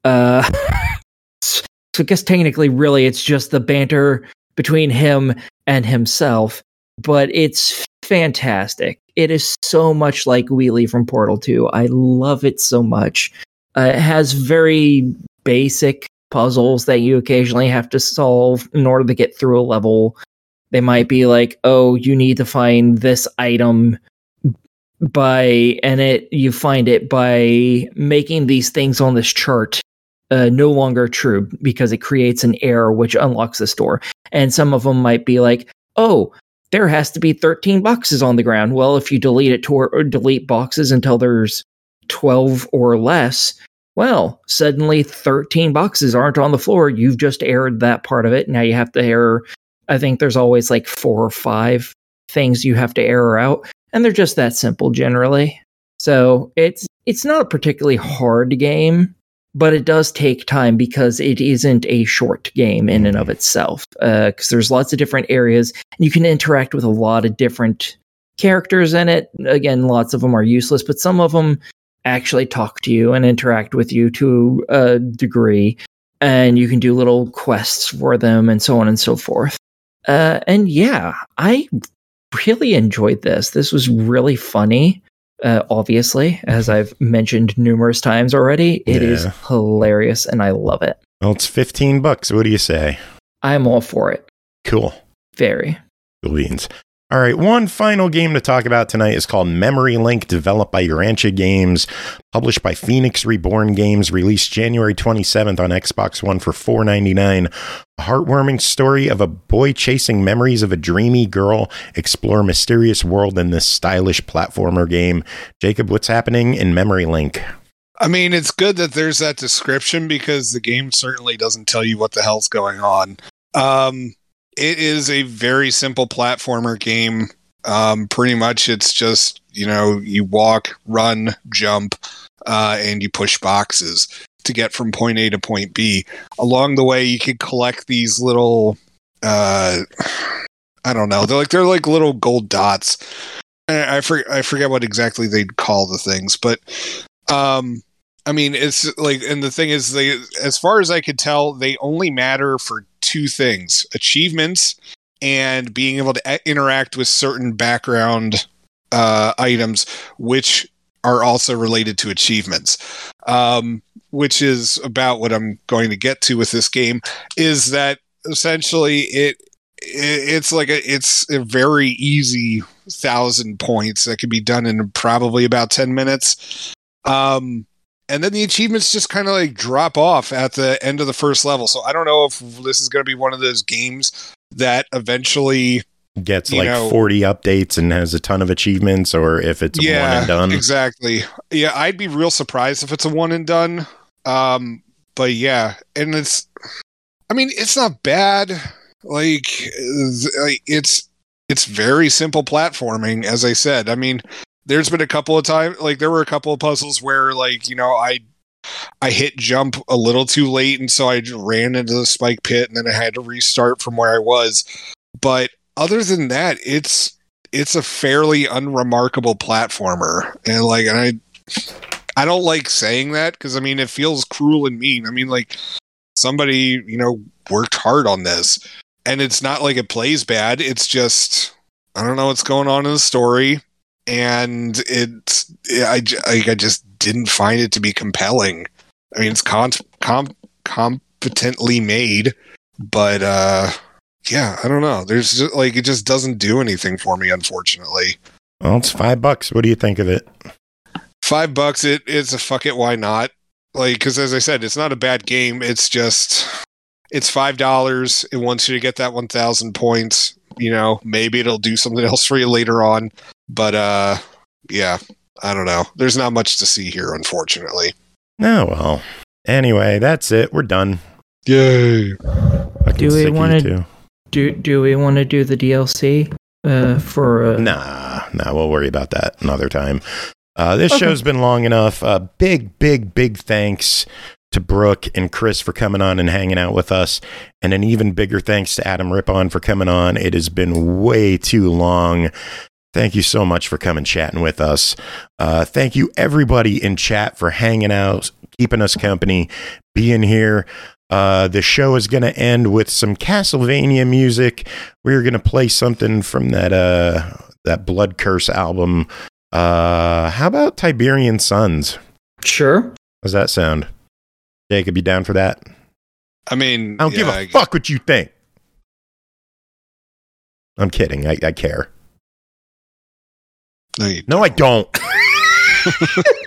So I guess technically, really, it's just the banter between him and himself. But it's fantastic. It is so much like Wheatley from Portal 2. I love it so much. It has very basic puzzles that you occasionally have to solve in order to get through a level. They might be like, oh, you need to find this item you find it by making these things on this chart no longer true because it creates an error which unlocks this door. And some of them might be like, oh, there has to be 13 boxes on the ground. Well, if you delete it or delete boxes until there's 12 or less, well, suddenly 13 boxes aren't on the floor. You've just errored that part of it. Now you have to error. I think there's always like 4 or 5 things you have to error out, and they're just that simple generally. So it's not a particularly hard game, but it does take time because it isn't a short game in and of itself. Because there's lots of different areas, and you can interact with a lot of different characters in it. Again, lots of them are useless, but some of them actually talk to you and interact with you to a degree. And you can do little quests for them and so on and so forth. And yeah, I really enjoyed this. This was really funny. Obviously, as I've mentioned numerous times already, it is hilarious and I love it. Well, it's $15. What do you say? I'm all for it. Cool. Very. Cool beans. All right, one final game to talk about tonight is called Memory Link, developed by Urantia Games, published by Phoenix Reborn Games, released January 27th on Xbox One for $4.99. A heartwarming story of a boy chasing memories of a dreamy girl, explore a mysterious world in this stylish platformer game. Jacob, what's happening in Memory Link? I mean, it's good that there's that description because the game certainly doesn't tell you what the hell's going on. It is a very simple platformer game. Pretty much it's just, you walk, run, jump, and you push boxes to get from point A to point B. Along the way, you can collect these little, I don't know, they're like little gold dots. I forget what exactly they'd call the things, but I mean, it's like, and the thing is, as far as I could tell, they only matter for 2 things: achievements and being able to interact with certain background items, which are also related to achievements. Which is about what I'm going to get to with this game, is that essentially it's a very easy 1,000 points that can be done in probably about 10 minutes. And then the achievements just kind of like drop off at the end of the first level. So I don't know if this is going to be one of those games that eventually gets like 40 updates and has a ton of achievements, or if it's a one and done. Exactly. Yeah, I'd be real surprised if it's a one and done. But yeah, and it's not bad. Like it's very simple platforming, as I said. I mean, there's been a couple of times, like there were a couple of puzzles where like, I hit jump a little too late, and so I just ran into the spike pit, and then I had to restart from where I was. But other than that, it's a fairly unremarkable platformer, and I don't like saying that because it feels cruel and mean. Like somebody worked hard on this, and it's not like it plays bad. It's just I don't know what's going on in the story, and I just didn't find it to be compelling. It's competently made, but yeah, I don't know. There's just, it just doesn't do anything for me, unfortunately. Well, it's $5. What do you think of it? $5. It's a fuck it. Why not? Because as I said, it's not a bad game. It's just it's $5. It wants you to get that 1,000 points. Maybe it'll do something else for you later on. But yeah, I don't know. There's not much to see here, unfortunately. Oh well. Anyway, that's it. We're done. Yay! Do we want to do we want to do the DLC for? Nah. We'll worry about that another time. This show's been long enough. Big thanks to Brooke and Chris for coming on and hanging out with us, and an even bigger thanks to Adam Rippon for coming on. It has been way too long. Thank you so much for coming chatting with us. Thank you everybody in chat for hanging out, keeping us company, being here. The show is going to end with some Castlevania music. We're going to play something from that Blood Curse album. How about Tiberian Suns? Sure. How's that sound? Jacob, you down for that? I don't give a fuck what you think. I'm kidding. I care. No, I don't.